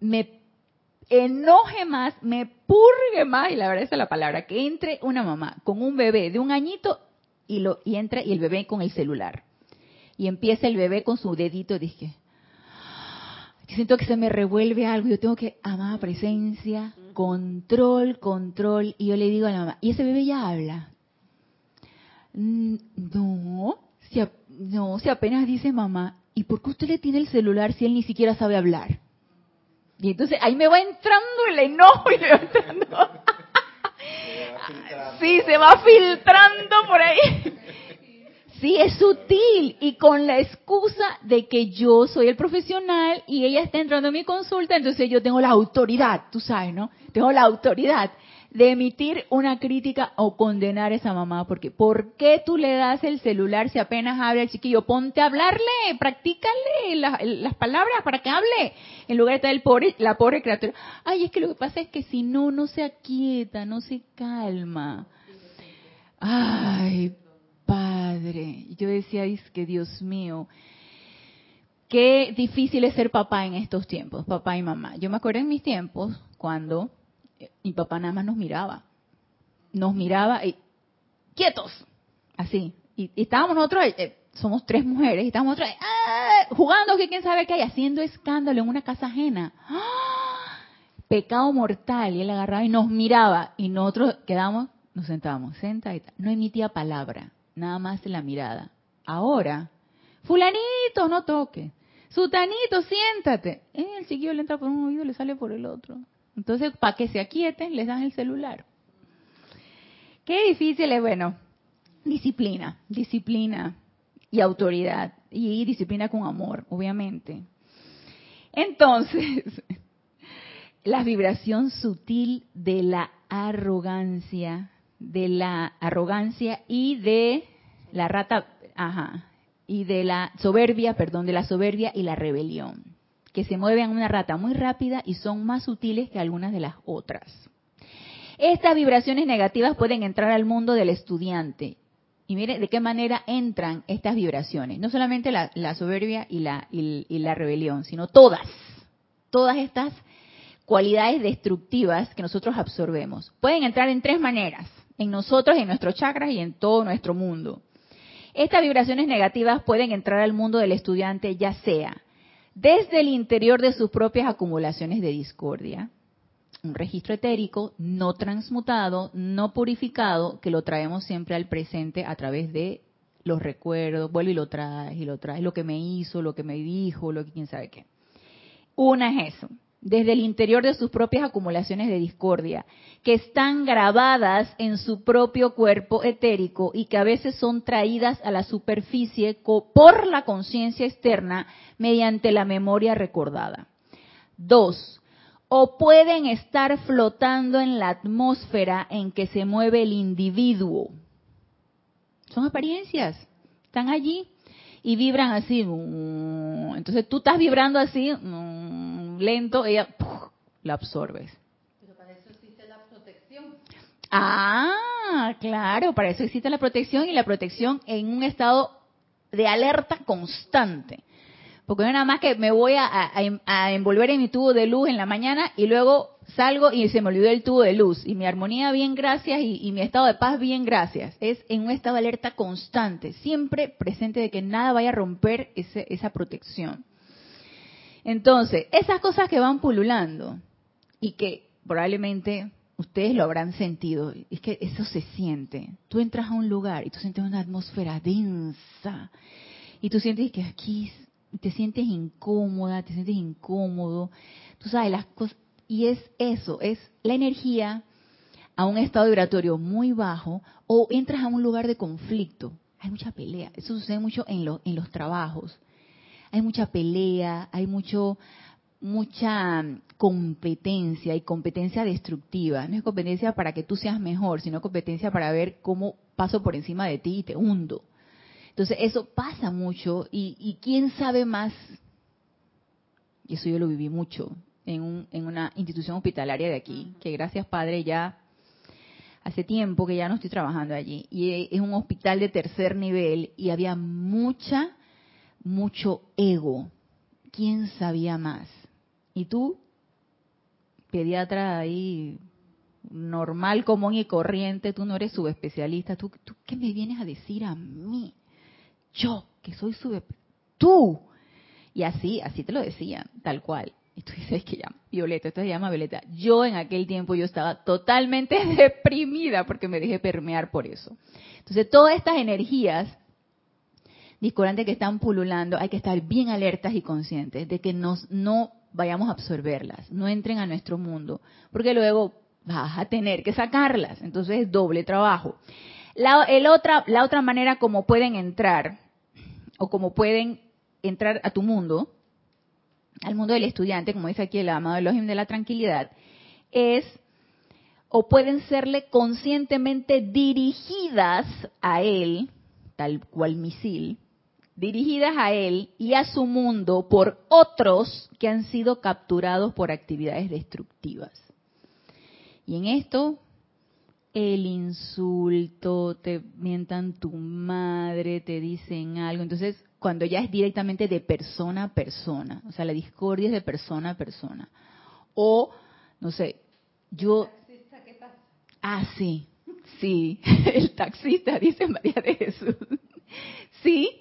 enoje más, me purgue más, y la verdad esa es la palabra, que entre una mamá con un bebé de 1 añito y entra y el bebé con el celular. Y empieza el bebé con su dedito y dije, yo siento que se me revuelve algo, yo tengo que, amada presencia, control. Y yo le digo a la mamá, ¿y ese bebé ya habla? No, si apenas dice mamá, ¿y por qué usted le tiene el celular si él ni siquiera sabe hablar? Y entonces ahí me va entrando el enojo y me va entrando. Sí, se va filtrando por ahí. Sí, es sutil y con la excusa de que yo soy el profesional y ella está entrando a mi consulta, entonces yo tengo la autoridad, tú sabes, ¿no? Tengo la autoridad de emitir una crítica o condenar a esa mamá, porque ¿por qué tú le das el celular si apenas habla el chiquillo? Ponte a hablarle, practícale las palabras para que hable, en lugar de estar la pobre criatura. Ay, es que lo que pasa es que si no se aquieta, no se calma. Ay, Padre, yo decía, es que Dios mío, qué difícil es ser papá en estos tiempos, papá y mamá. Yo me acuerdo en mis tiempos cuando mi papá nada más nos miraba y quietos, así. Y estábamos nosotros, somos 3 mujeres, y estábamos nosotros jugando, que quién sabe qué hay, haciendo escándalo en una casa ajena. ¡Ah! Pecado mortal, y él agarraba y nos miraba, y nosotros quedamos, nos sentábamos, sentaditas, no emitía palabra, nada más la mirada. Ahora, fulanito, no toque, sutanito, siéntate. El chiquillo le entra por un oído y le sale por el otro. Entonces, para que se aquieten, les dan el celular. Qué difícil es, bueno, disciplina y autoridad, y disciplina con amor, obviamente. Entonces, la vibración sutil de la arrogancia y de la y de la soberbia y la rebelión, que se mueven en una rata muy rápida y son más sutiles que algunas de las otras. Estas vibraciones negativas pueden entrar al mundo del estudiante. Y mire de qué manera entran estas vibraciones. No solamente la soberbia y la rebelión, sino todas estas cualidades destructivas que nosotros absorbemos. Pueden entrar en 3 maneras, en nosotros, en nuestros chakras y en todo nuestro mundo. Estas vibraciones negativas pueden entrar al mundo del estudiante ya sea desde el interior de sus propias acumulaciones de discordia, un registro etérico no transmutado, no purificado, que lo traemos siempre al presente a través de los recuerdos, vuelve y lo traes, lo que me hizo, lo que me dijo, lo que quién sabe qué. Una es eso, desde el interior de sus propias acumulaciones de discordia, que están grabadas en su propio cuerpo etérico y que a veces son traídas a la superficie por la conciencia externa mediante la memoria recordada. 2. O pueden estar flotando en la atmósfera en que se mueve el individuo. Son apariencias, están allí y vibran así. Entonces tú estás vibrando así, lento, ella la absorbes. Pero para eso existe la protección. Ah, claro, para eso existe la protección, y la protección en un estado de alerta constante. Porque no nada más que me voy a envolver en mi tubo de luz en la mañana y luego salgo y se me olvidó el tubo de luz. Y mi armonía, bien, gracias, y mi estado de paz, bien, gracias. Es en un estado de alerta constante, siempre presente de que nada vaya a romper esa protección. Entonces, esas cosas que van pululando y que probablemente ustedes lo habrán sentido, es que eso se siente. Tú entras a un lugar y tú sientes una atmósfera densa y tú sientes que aquí te sientes incómoda, te sientes incómodo, tú sabes las cosas, y es eso, es la energía a un estado vibratorio muy bajo, o entras a un lugar de conflicto. Hay mucha pelea, eso sucede mucho en los trabajos. Hay mucha pelea, hay mucha competencia, y competencia destructiva. No es competencia para que tú seas mejor, sino competencia para ver cómo paso por encima de ti y te hundo. Entonces eso pasa mucho, y quién sabe más, y eso yo lo viví mucho en una institución hospitalaria de aquí, que gracias Padre ya hace tiempo que ya no estoy trabajando allí, y es un hospital de tercer nivel y había mucho ego. ¿Quién sabía más? Y tú, pediatra ahí, normal, común y corriente, tú no eres subespecialista. ¿Tú qué me vienes a decir a mí? Yo, que soy tú. Y así te lo decían, tal cual. Y tú dices que llama Violeta, esto se llama Violeta. Yo en aquel tiempo yo estaba totalmente deprimida porque me dejé permear por eso. Entonces todas estas energías discordantes que están pululando, hay que estar bien alertas y conscientes de que no vayamos a absorberlas, no entren a nuestro mundo, porque luego vas a tener que sacarlas. Entonces es doble trabajo. La otra manera como pueden entrar, o como pueden entrar a tu mundo, al mundo del estudiante, como dice aquí el amado Elohim de la tranquilidad, es, o pueden serle conscientemente dirigidas a él, tal cual misil, dirigidas a él y a su mundo por otros que han sido capturados por actividades destructivas. Y en esto, el insulto, te mientan tu madre, te dicen algo. Entonces, cuando ya es directamente de persona a persona, o sea, la discordia es de persona a persona. O, no sé, yo... sí, el taxista, dice María de Jesús. Sí,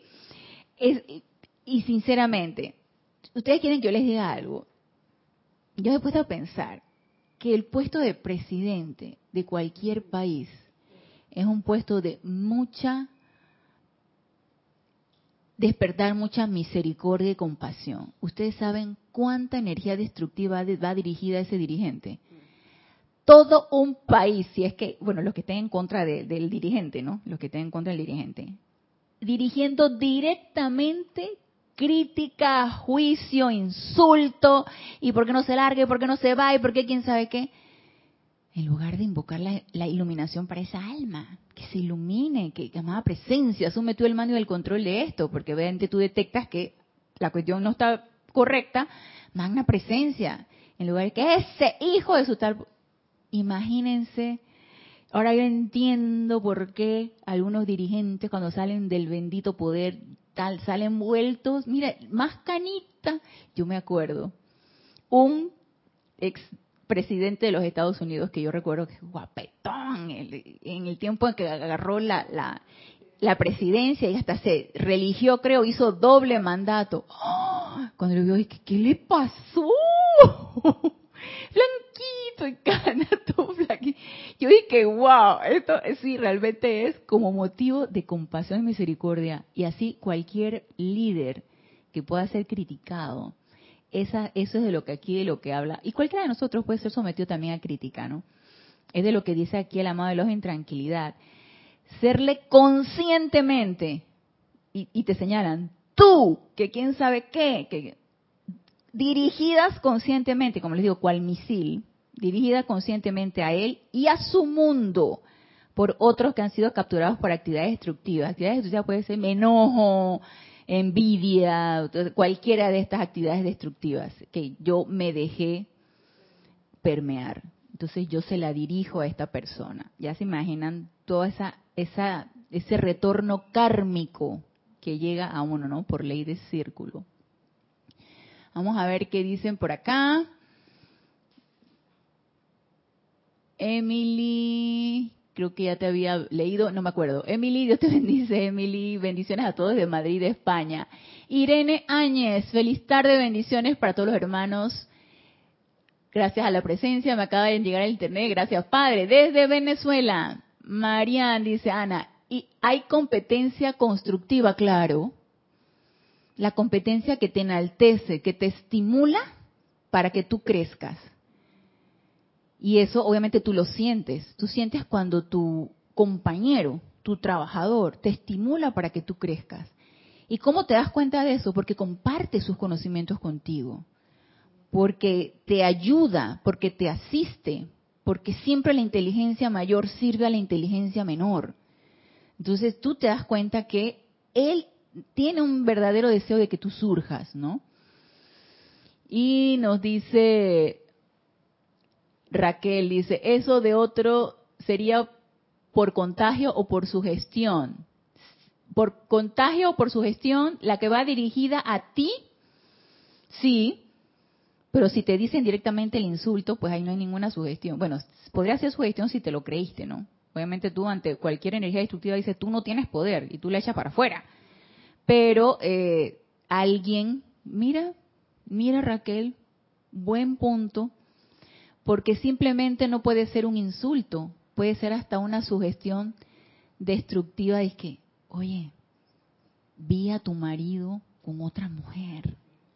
y sinceramente, ustedes quieren que yo les diga algo. Yo me he puesto a pensar que el puesto de presidente de cualquier país es un puesto de despertar mucha misericordia y compasión. ¿Ustedes saben cuánta energía destructiva va dirigida a ese dirigente? Todo un país, si es que, bueno, los que estén en contra del dirigente, ¿no? Los que estén en contra del dirigente, dirigiendo directamente crítica, juicio, insulto, y por qué no se largue, por qué no se va, y por qué quién sabe qué, en lugar de invocar la iluminación para esa alma, que se ilumine, que amada presencia, asume tú el mando y el control de esto, porque obviamente tú detectas que la cuestión no está correcta, magna presencia, en lugar de que ese hijo de su tal... Imagínense, ahora yo entiendo por qué algunos dirigentes cuando salen del bendito poder tal salen vueltos, mira, más canita. Yo me acuerdo, un ex presidente de los Estados Unidos que yo recuerdo que es guapetón, en el tiempo en que agarró la presidencia y hasta se religió, creo, hizo doble mandato. ¡Oh! Cuando lo vio, dije, ¿qué le pasó? Blanquito y cana, todo flaquito. Yo dije, wow, esto sí realmente es como motivo de compasión y misericordia. Y así cualquier líder que pueda ser criticado, eso es de lo que aquí, de lo que habla. Y cualquiera de nosotros puede ser sometido también a crítica, ¿no? Es de lo que dice aquí el amado Elohim en tranquilidad. Serle conscientemente, y te señalan, tú, que quién sabe qué, que dirigidas conscientemente, como les digo, cual misil, dirigidas conscientemente a él y a su mundo por otros que han sido capturados por actividades destructivas. Actividades destructivas puede ser enojo, envidia, cualquiera de estas actividades destructivas que yo me dejé permear. Entonces yo se la dirijo a esta persona. Ya se imaginan todo ese retorno kármico que llega a uno, ¿no? Por ley de círculo. Vamos a ver qué dicen por acá. Emily, creo que ya te había leído, no me acuerdo. Emily, Dios te bendice, Emily. Bendiciones a todos de Madrid, España. Irene Áñez, feliz tarde, bendiciones para todos los hermanos. Gracias a la presencia, me acaba de llegar el internet. Gracias, Padre. Desde Venezuela. Marian, dice Ana, ¿y hay competencia constructiva? Claro. La competencia que te enaltece, que te estimula para que tú crezcas. Y eso obviamente tú lo sientes. Tú sientes cuando tu compañero, tu trabajador, te estimula para que tú crezcas. ¿Y cómo te das cuenta de eso? Porque comparte sus conocimientos contigo. Porque te ayuda, porque te asiste, porque siempre la inteligencia mayor sirve a la inteligencia menor. Entonces tú te das cuenta que él tiene un verdadero deseo de que tú surjas, ¿no? Y nos dice Raquel, dice, eso de otro sería por contagio o por sugestión. Por contagio o por sugestión, la que va dirigida a ti, sí, pero si te dicen directamente el insulto, pues ahí no hay ninguna sugestión. Bueno, podría ser sugestión si te lo creíste, ¿no? Obviamente tú ante cualquier energía destructiva dices, tú no tienes poder, y tú la echas para afuera. Pero alguien, mira Raquel, buen punto, porque simplemente no puede ser un insulto, puede ser hasta una sugestión destructiva de que, oye, vi a tu marido con otra mujer.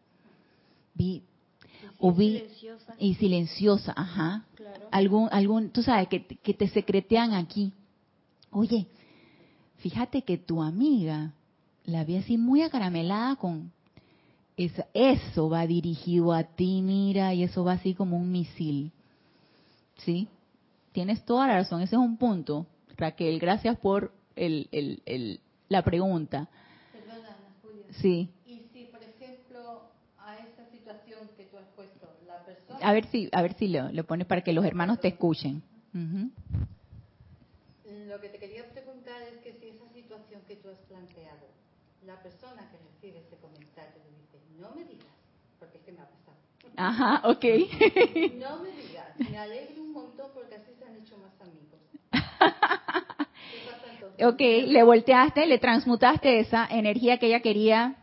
Silenciosa, ajá. Claro. Algún, tú sabes, que te secretean aquí. Oye, fíjate que tu amiga la vi así muy acaramelada con eso va dirigido a ti, mira, y eso va así como un misil. ¿Sí? Tienes toda la razón, ese es un punto. Raquel, gracias por la pregunta. Perdona, Ana Julia. Sí. Y si, por ejemplo, a esa situación que tú has puesto, la persona... A ver si lo pones para que los hermanos te escuchen. Uh-huh. Lo que te quería preguntar es que si esa situación que tú has planteado, la persona que recibe ese comentario le dice, no me digas, porque es que me ha pasado. Ajá, ok. No me digas, me alegro un montón porque así se han hecho más amigos. ¿Qué pasa entonces? Ok, le volteaste, le transmutaste esa energía que ella quería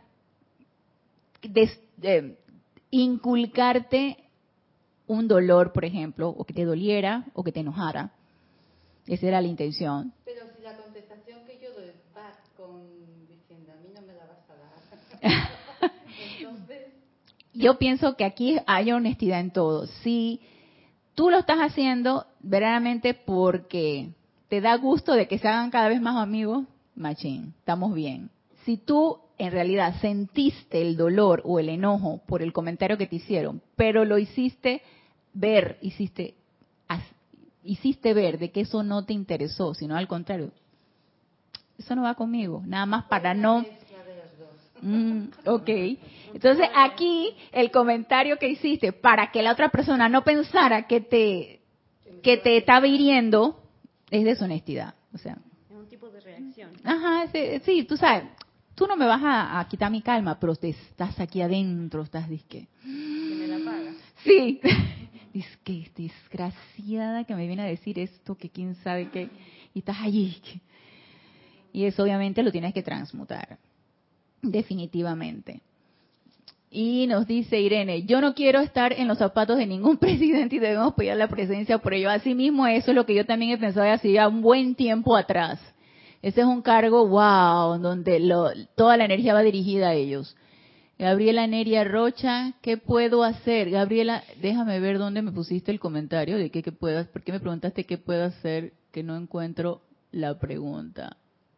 inculcarte un dolor, por ejemplo, o que te doliera o que te enojara. Esa era la intención. Pero si la contestación que yo doy va diciendo, a mí no me la vas a dar. Entonces... Yo pienso que aquí hay honestidad en todo. Si tú lo estás haciendo verdaderamente porque te da gusto de que se hagan cada vez más amigos, machín, estamos bien. Si tú en realidad sentiste el dolor o el enojo por el comentario que te hicieron, pero lo hiciste ver, hiciste ver de que eso no te interesó, sino al contrario, eso no va conmigo, nada más para no... Ok, entonces aquí el comentario que hiciste para que la otra persona no pensara que te estaba hiriendo es deshonestidad, o sea, es un tipo de reacción. Ajá, sí, tú sabes, tú no me vas a quitar mi calma, pero te estás aquí adentro, estás disque. Que me la paga. Sí, disque desgraciada que me viene a decir esto, que quién sabe qué, y estás allí. Y eso obviamente lo tienes que transmutar. Definitivamente. Y nos dice Irene, yo no quiero estar en los zapatos de ningún presidente y debemos pedir la presencia por ello. Asimismo, eso es lo que yo también he pensado hace ya un buen tiempo atrás. Ese es un cargo, wow, donde toda la energía va dirigida a ellos. Gabriela Neria Rocha, ¿qué puedo hacer? Gabriela, déjame ver dónde me pusiste el comentario de qué puedo, ¿por qué me preguntaste qué puedo hacer? Que no encuentro la pregunta.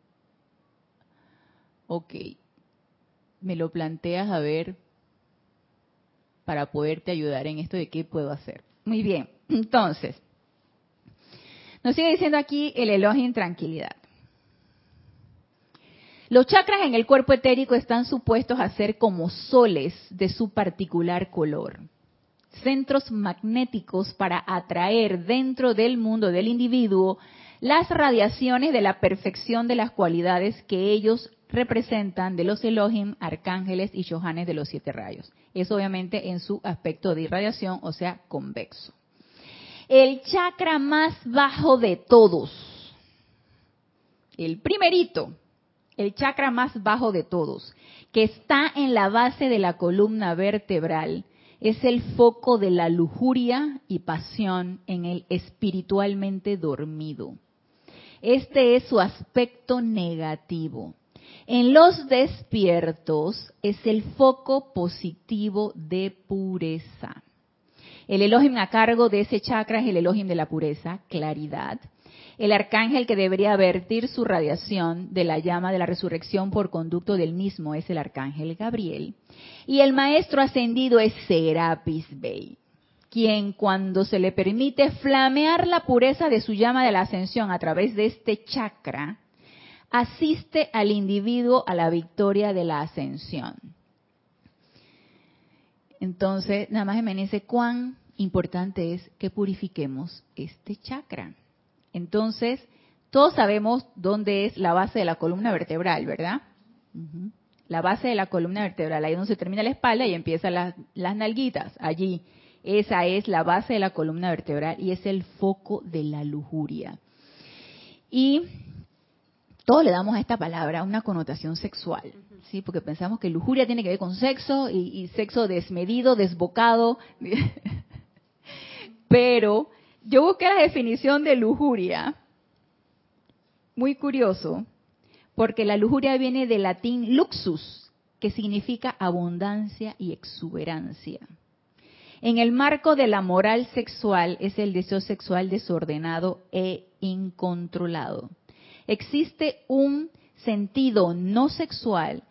Ok. Me lo planteas a ver para poderte ayudar en esto de qué puedo hacer. Muy bien, entonces, nos sigue diciendo aquí el Elohim tranquilidad. Los chakras en el cuerpo etérico están supuestos a ser como soles de su particular color, centros magnéticos para atraer dentro del mundo del individuo las radiaciones de la perfección de las cualidades que ellos representan de los Elohim, arcángeles y Yohanes de los 7 rayos. Eso obviamente en su aspecto de irradiación, o sea, convexo. El chakra más bajo de todos, el primerito, el chakra más bajo de todos, que está en la base de la columna vertebral, es el foco de la lujuria y pasión en el espiritualmente dormido. Este es su aspecto negativo. En los despiertos es el foco positivo de pureza. El Elohim a cargo de ese chakra es el Elohim de la pureza, claridad. El arcángel que debería vertir su radiación de la llama de la resurrección por conducto del mismo es el arcángel Gabriel. Y el maestro ascendido es Serapis Bey, quien cuando se le permite flamear la pureza de su llama de la ascensión a través de este chakra, asiste al individuo a la victoria de la ascensión. Entonces, nada más imagínense cuán importante es que purifiquemos este chakra. Entonces, todos sabemos dónde es la base de la columna vertebral, ¿verdad? La base de la columna vertebral, ahí donde se termina la espalda y empiezan las nalguitas, allí. Esa es la base de la columna vertebral y es el foco de la lujuria. Y todos le damos a esta palabra una connotación sexual, ¿sí? Porque pensamos que lujuria tiene que ver con sexo y sexo desmedido, desbocado. Pero yo busqué la definición de lujuria, muy curioso, porque la lujuria viene del latín luxus, que significa abundancia y exuberancia. En el marco de la moral sexual es el deseo sexual desordenado e incontrolado. Existe un sentido no sexual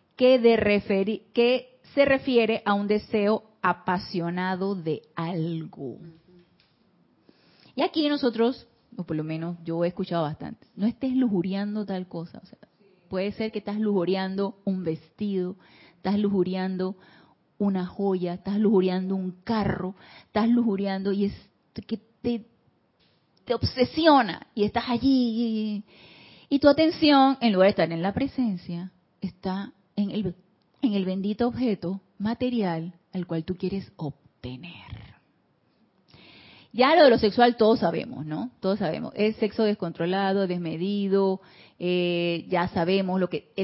que se refiere a un deseo apasionado de algo. Y aquí nosotros, o por lo menos yo he escuchado bastante, no estés lujuriando tal cosa. O sea, puede ser que estás lujuriando un vestido, estás lujuriando una joya, estás lujuriando un carro, estás lujuriando y es que te obsesiona y estás allí y tu atención, en lugar de estar en la presencia, está en el bendito objeto material al cual tú quieres obtener. Ya lo de lo sexual todos sabemos, ¿no? Todos sabemos. Es sexo descontrolado, desmedido, ya sabemos lo que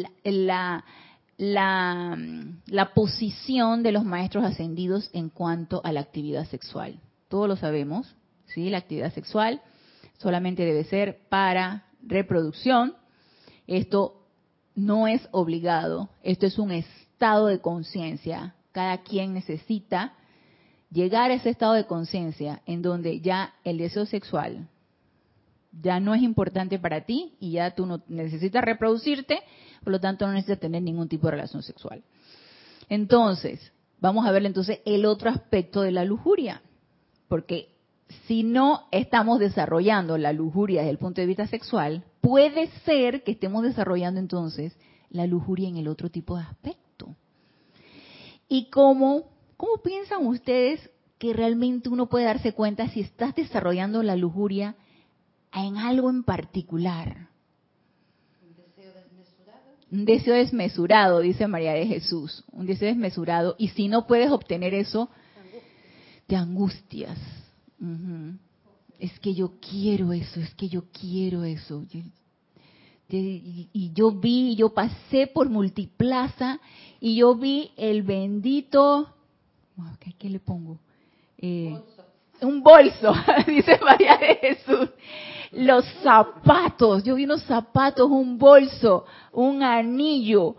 la posición de los maestros ascendidos en cuanto a la actividad sexual. Todos lo sabemos, ¿sí? La actividad sexual solamente debe ser para reproducción. Esto no es obligado, esto es un estado de conciencia. Cada quien necesita llegar a ese estado de conciencia en donde ya el deseo sexual ya no es importante para ti y ya tú no necesitas reproducirte, por lo tanto no necesitas tener ningún tipo de relación sexual. Entonces, vamos a ver entonces el otro aspecto de la lujuria, porque si no estamos desarrollando la lujuria desde el punto de vista sexual, puede ser que estemos desarrollando entonces la lujuria en el otro tipo de aspecto. ¿Y cómo piensan ustedes que realmente uno puede darse cuenta si estás desarrollando la lujuria en algo en particular? ¿Un deseo desmesurado? Un deseo desmesurado, dice María de Jesús. Un deseo desmesurado. Y si no puedes obtener eso, te angustias. Es que yo quiero eso, es que yo quiero eso. Y yo pasé por Multiplaza y yo vi el bendito, ¿qué le pongo? Un bolso, dice María de Jesús. Los zapatos, yo vi unos zapatos, un bolso, un anillo.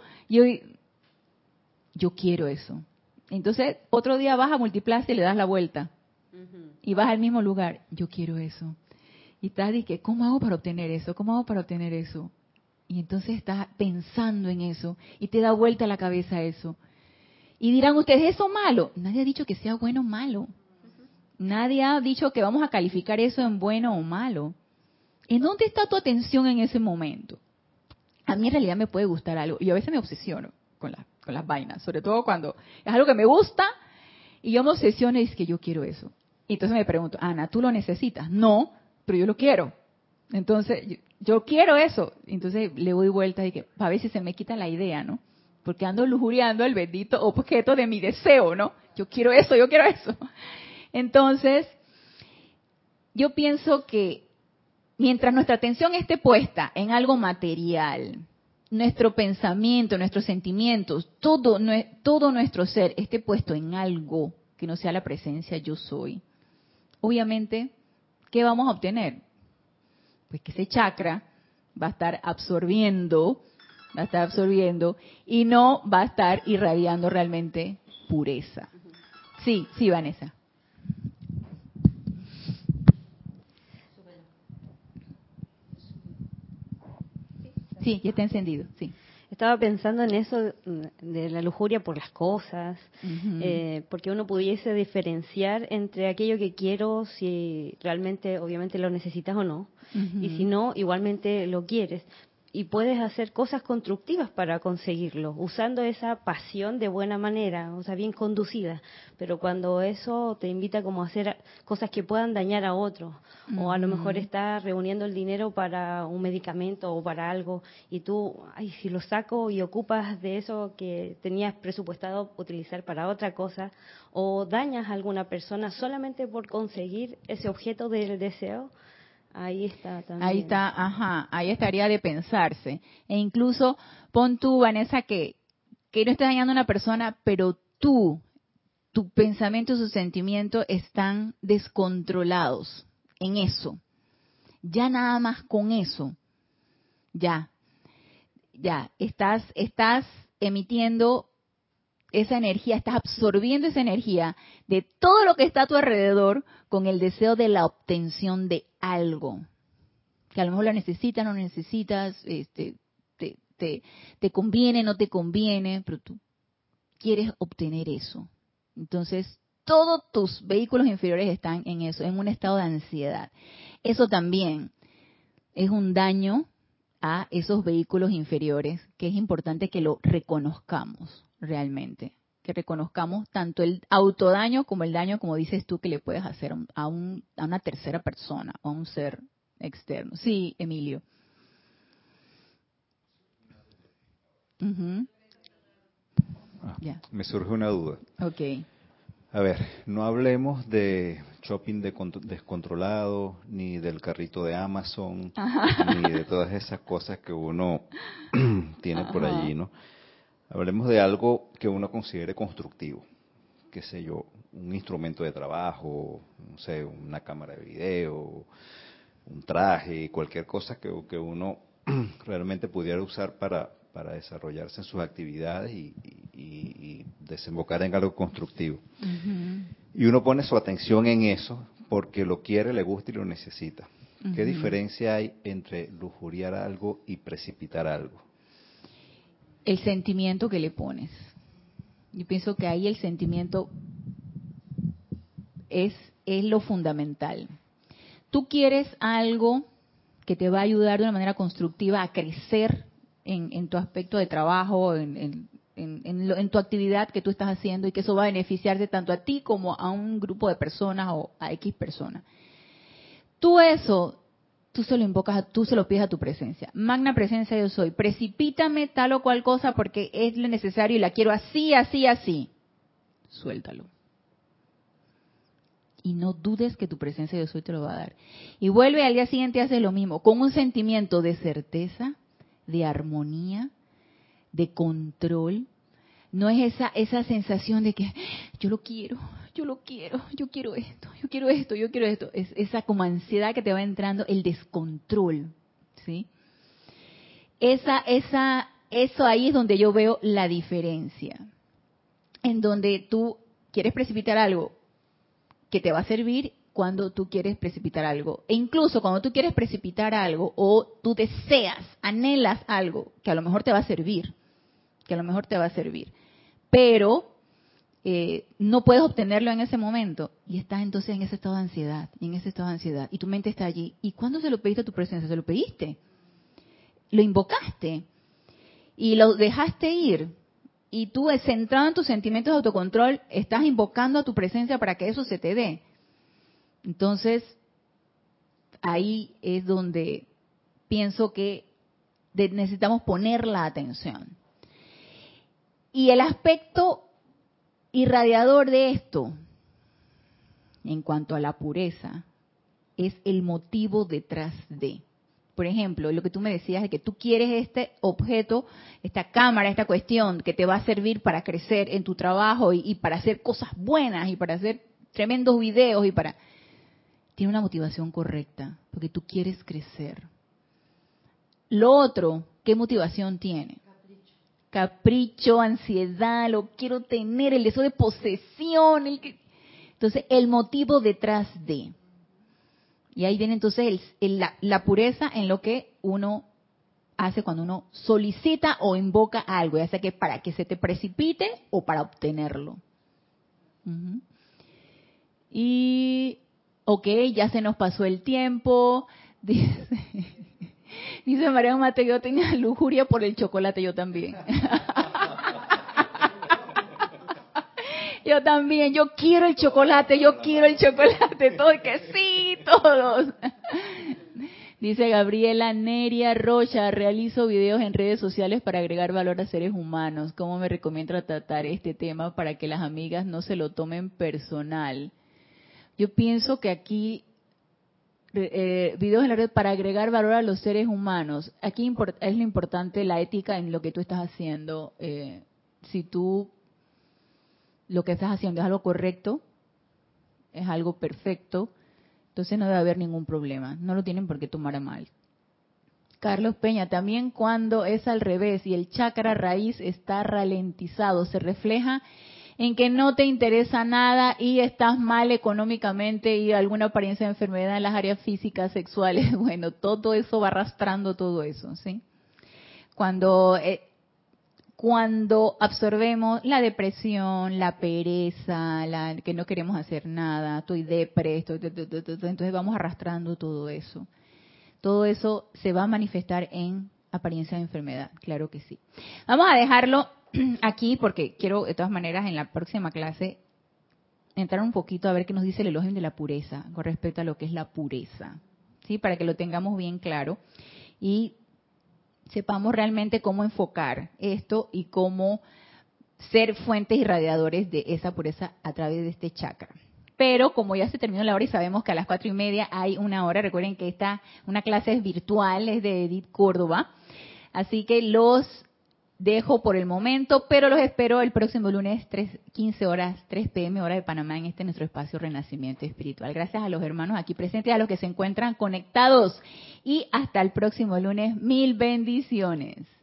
Yo quiero eso. Entonces, otro día vas a Multiplaza y le das la vuelta. Y vas al mismo lugar. Yo quiero eso. Y estás diciendo, ¿cómo hago para obtener eso? ¿Cómo hago para obtener eso? Y entonces estás pensando en eso y te da vuelta la cabeza eso. Y dirán ustedes, ¿es eso malo? Nadie ha dicho que sea bueno o malo. Nadie ha dicho que vamos a calificar eso en bueno o malo. ¿En dónde está tu atención en ese momento? A mí en realidad me puede gustar algo y a veces me obsesiono con las vainas, sobre todo cuando es algo que me gusta y yo me obsesiono y es que yo quiero eso. Y entonces me pregunto, Ana, ¿tú lo necesitas? No, pero yo lo quiero. Entonces, yo quiero eso. Entonces le doy vuelta y que a veces se me quita la idea, ¿no? Porque ando lujuriando el bendito objeto de mi deseo, ¿no? Yo quiero eso, yo quiero eso. Entonces, yo pienso que mientras nuestra atención esté puesta en algo material, nuestro pensamiento, nuestros sentimientos, todo nuestro ser esté puesto en algo que no sea la presencia yo soy, obviamente, ¿qué vamos a obtener? Pues que ese chakra va a estar absorbiendo y no va a estar irradiando realmente pureza. Sí, Vanessa. Sí, ya está encendido, sí. Estaba pensando en eso de la lujuria por las cosas, porque uno pudiese diferenciar entre aquello que quiero, si realmente, obviamente lo necesitas o no, y si no, igualmente lo quieres. y puedes hacer cosas constructivas para conseguirlo, usando esa pasión de buena manera, o sea, bien conducida. Pero cuando eso te invita como a hacer cosas que puedan dañar a otros, o a lo mejor estás reuniendo el dinero para un medicamento o para algo, y tú, ay, si lo saco y ocupas de eso que tenías presupuestado utilizar para otra cosa, o dañas a alguna persona solamente por conseguir ese objeto del deseo, ahí está también. Ahí está, ajá, ahí estaría de pensarse. E incluso pon tú, Vanessa, que no estés dañando a una persona, pero tu pensamiento y sus sentimientos están descontrolados en eso. Ya nada más con eso, ya estás emitiendo esa energía, estás absorbiendo esa energía de todo lo que está a tu alrededor con el deseo de la obtención de algo, que a lo mejor la necesitas, no necesitas, te conviene, no te conviene, pero tú quieres obtener eso. Entonces, todos tus vehículos inferiores están en eso, en un estado de ansiedad. Eso también es un daño a esos vehículos inferiores, que es importante que lo reconozcamos realmente, que reconozcamos tanto el autodaño como el daño, como dices tú, que le puedes hacer a una tercera persona o a un ser externo. Sí, Emilio. Me surge una duda. Okay. A ver, no hablemos de shopping descontrolado, ni del carrito de Amazon, ni de todas esas cosas que uno tiene por allí, ¿no? Hablemos de algo que uno considere constructivo, qué sé yo, un instrumento de trabajo, no sé, una cámara de video, un traje, cualquier cosa que uno realmente pudiera usar para desarrollarse en sus actividades y desembocar en algo constructivo. Y uno pone su atención en eso porque lo quiere, le gusta y lo necesita. ¿Qué diferencia hay entre lujuriar algo y precipitar algo? El sentimiento que le pones. Yo pienso que ahí el sentimiento es lo fundamental. Tú quieres algo que te va a ayudar de una manera constructiva a crecer en tu aspecto de trabajo, en tu actividad que tú estás haciendo, y que eso va a beneficiarte tanto a ti como a un grupo de personas o a X personas. Tú se lo invocas, tú se lo pides a tu presencia. Magna presencia yo soy. Precipítame tal o cual cosa porque es lo necesario y la quiero así, así, así. Suéltalo. Y no dudes que tu presencia yo soy te lo va a dar. Y vuelve al día siguiente y haces lo mismo, con un sentimiento de certeza, de armonía, de control. No es esa sensación de que yo quiero esto. Es esa como ansiedad que te va entrando, el descontrol, ¿sí? Eso ahí es donde yo veo la diferencia. En donde tú quieres precipitar algo que te va a servir cuando tú quieres precipitar algo. E incluso cuando tú quieres precipitar algo o tú deseas, anhelas algo que a lo mejor te va a servir, pero no puedes obtenerlo en ese momento y estás entonces en ese estado de ansiedad, y tu mente está allí. ¿Y cuándo se lo pediste a tu presencia? ¿Se lo pediste? ¿Lo invocaste? ¿Y lo dejaste ir? Y tú, centrado en tus sentimientos de autocontrol, estás invocando a tu presencia para que eso se te dé. Entonces, ahí es donde pienso que necesitamos poner la atención. Y el aspecto irradiador de esto, en cuanto a la pureza, es el motivo detrás de. Por ejemplo, lo que tú me decías de que tú quieres este objeto, esta cámara, esta cuestión que te va a servir para crecer en tu trabajo y para hacer cosas buenas y para hacer tremendos videos tiene una motivación correcta, porque tú quieres crecer. Lo otro, ¿qué motivación tiene? Capricho, ansiedad, lo quiero tener, el deseo de posesión. Entonces, el motivo detrás de. Y ahí viene entonces la pureza en lo que uno hace cuando uno solicita o invoca algo, ya sea que para que se te precipite o para obtenerlo. Y, ok, ya se nos pasó el tiempo. Dice María Mateo, yo tenía lujuria por el chocolate, yo también. Yo también, yo quiero el chocolate, todo que sí, todos. Dice Gabriela Neria Rocha, realizo videos en redes sociales para agregar valor a seres humanos. ¿Cómo me recomienda tratar este tema para que las amigas no se lo tomen personal? Yo pienso que aquí, videos en la red para agregar valor a los seres humanos. Aquí es lo importante, la ética en lo que tú estás haciendo. Si tú lo que estás haciendo es algo correcto, es algo perfecto, entonces no debe haber ningún problema. No lo tienen por qué tomar a mal. Carlos Peña, también cuando es al revés y el chakra raíz está ralentizado, se refleja en que no te interesa nada y estás mal económicamente y alguna apariencia de enfermedad en las áreas físicas, sexuales. Bueno, todo eso va arrastrando todo eso, ¿sí? Cuando absorbemos la depresión, la pereza, que no queremos hacer nada, estoy depreso, entonces vamos arrastrando todo eso. Todo eso se va a manifestar en apariencia de enfermedad, claro que sí. Vamos a dejarlo aquí porque quiero de todas maneras en la próxima clase entrar un poquito a ver qué nos dice el Elohim de la pureza con respecto a lo que es la pureza, ¿sí? Para que lo tengamos bien claro y sepamos realmente cómo enfocar esto y cómo ser fuentes irradiadores de esa pureza a través de este chakra. Pero como ya se terminó la hora y sabemos que a las 4:30 hay una hora, recuerden que una clase es virtual, es de Edith Córdoba, así que los dejo por el momento, pero los espero el próximo lunes, 15 horas, 3 p.m. hora de Panamá, en nuestro espacio Renacimiento Espiritual. Gracias a los hermanos aquí presentes, a los que se encuentran conectados, y hasta el próximo lunes. Mil bendiciones.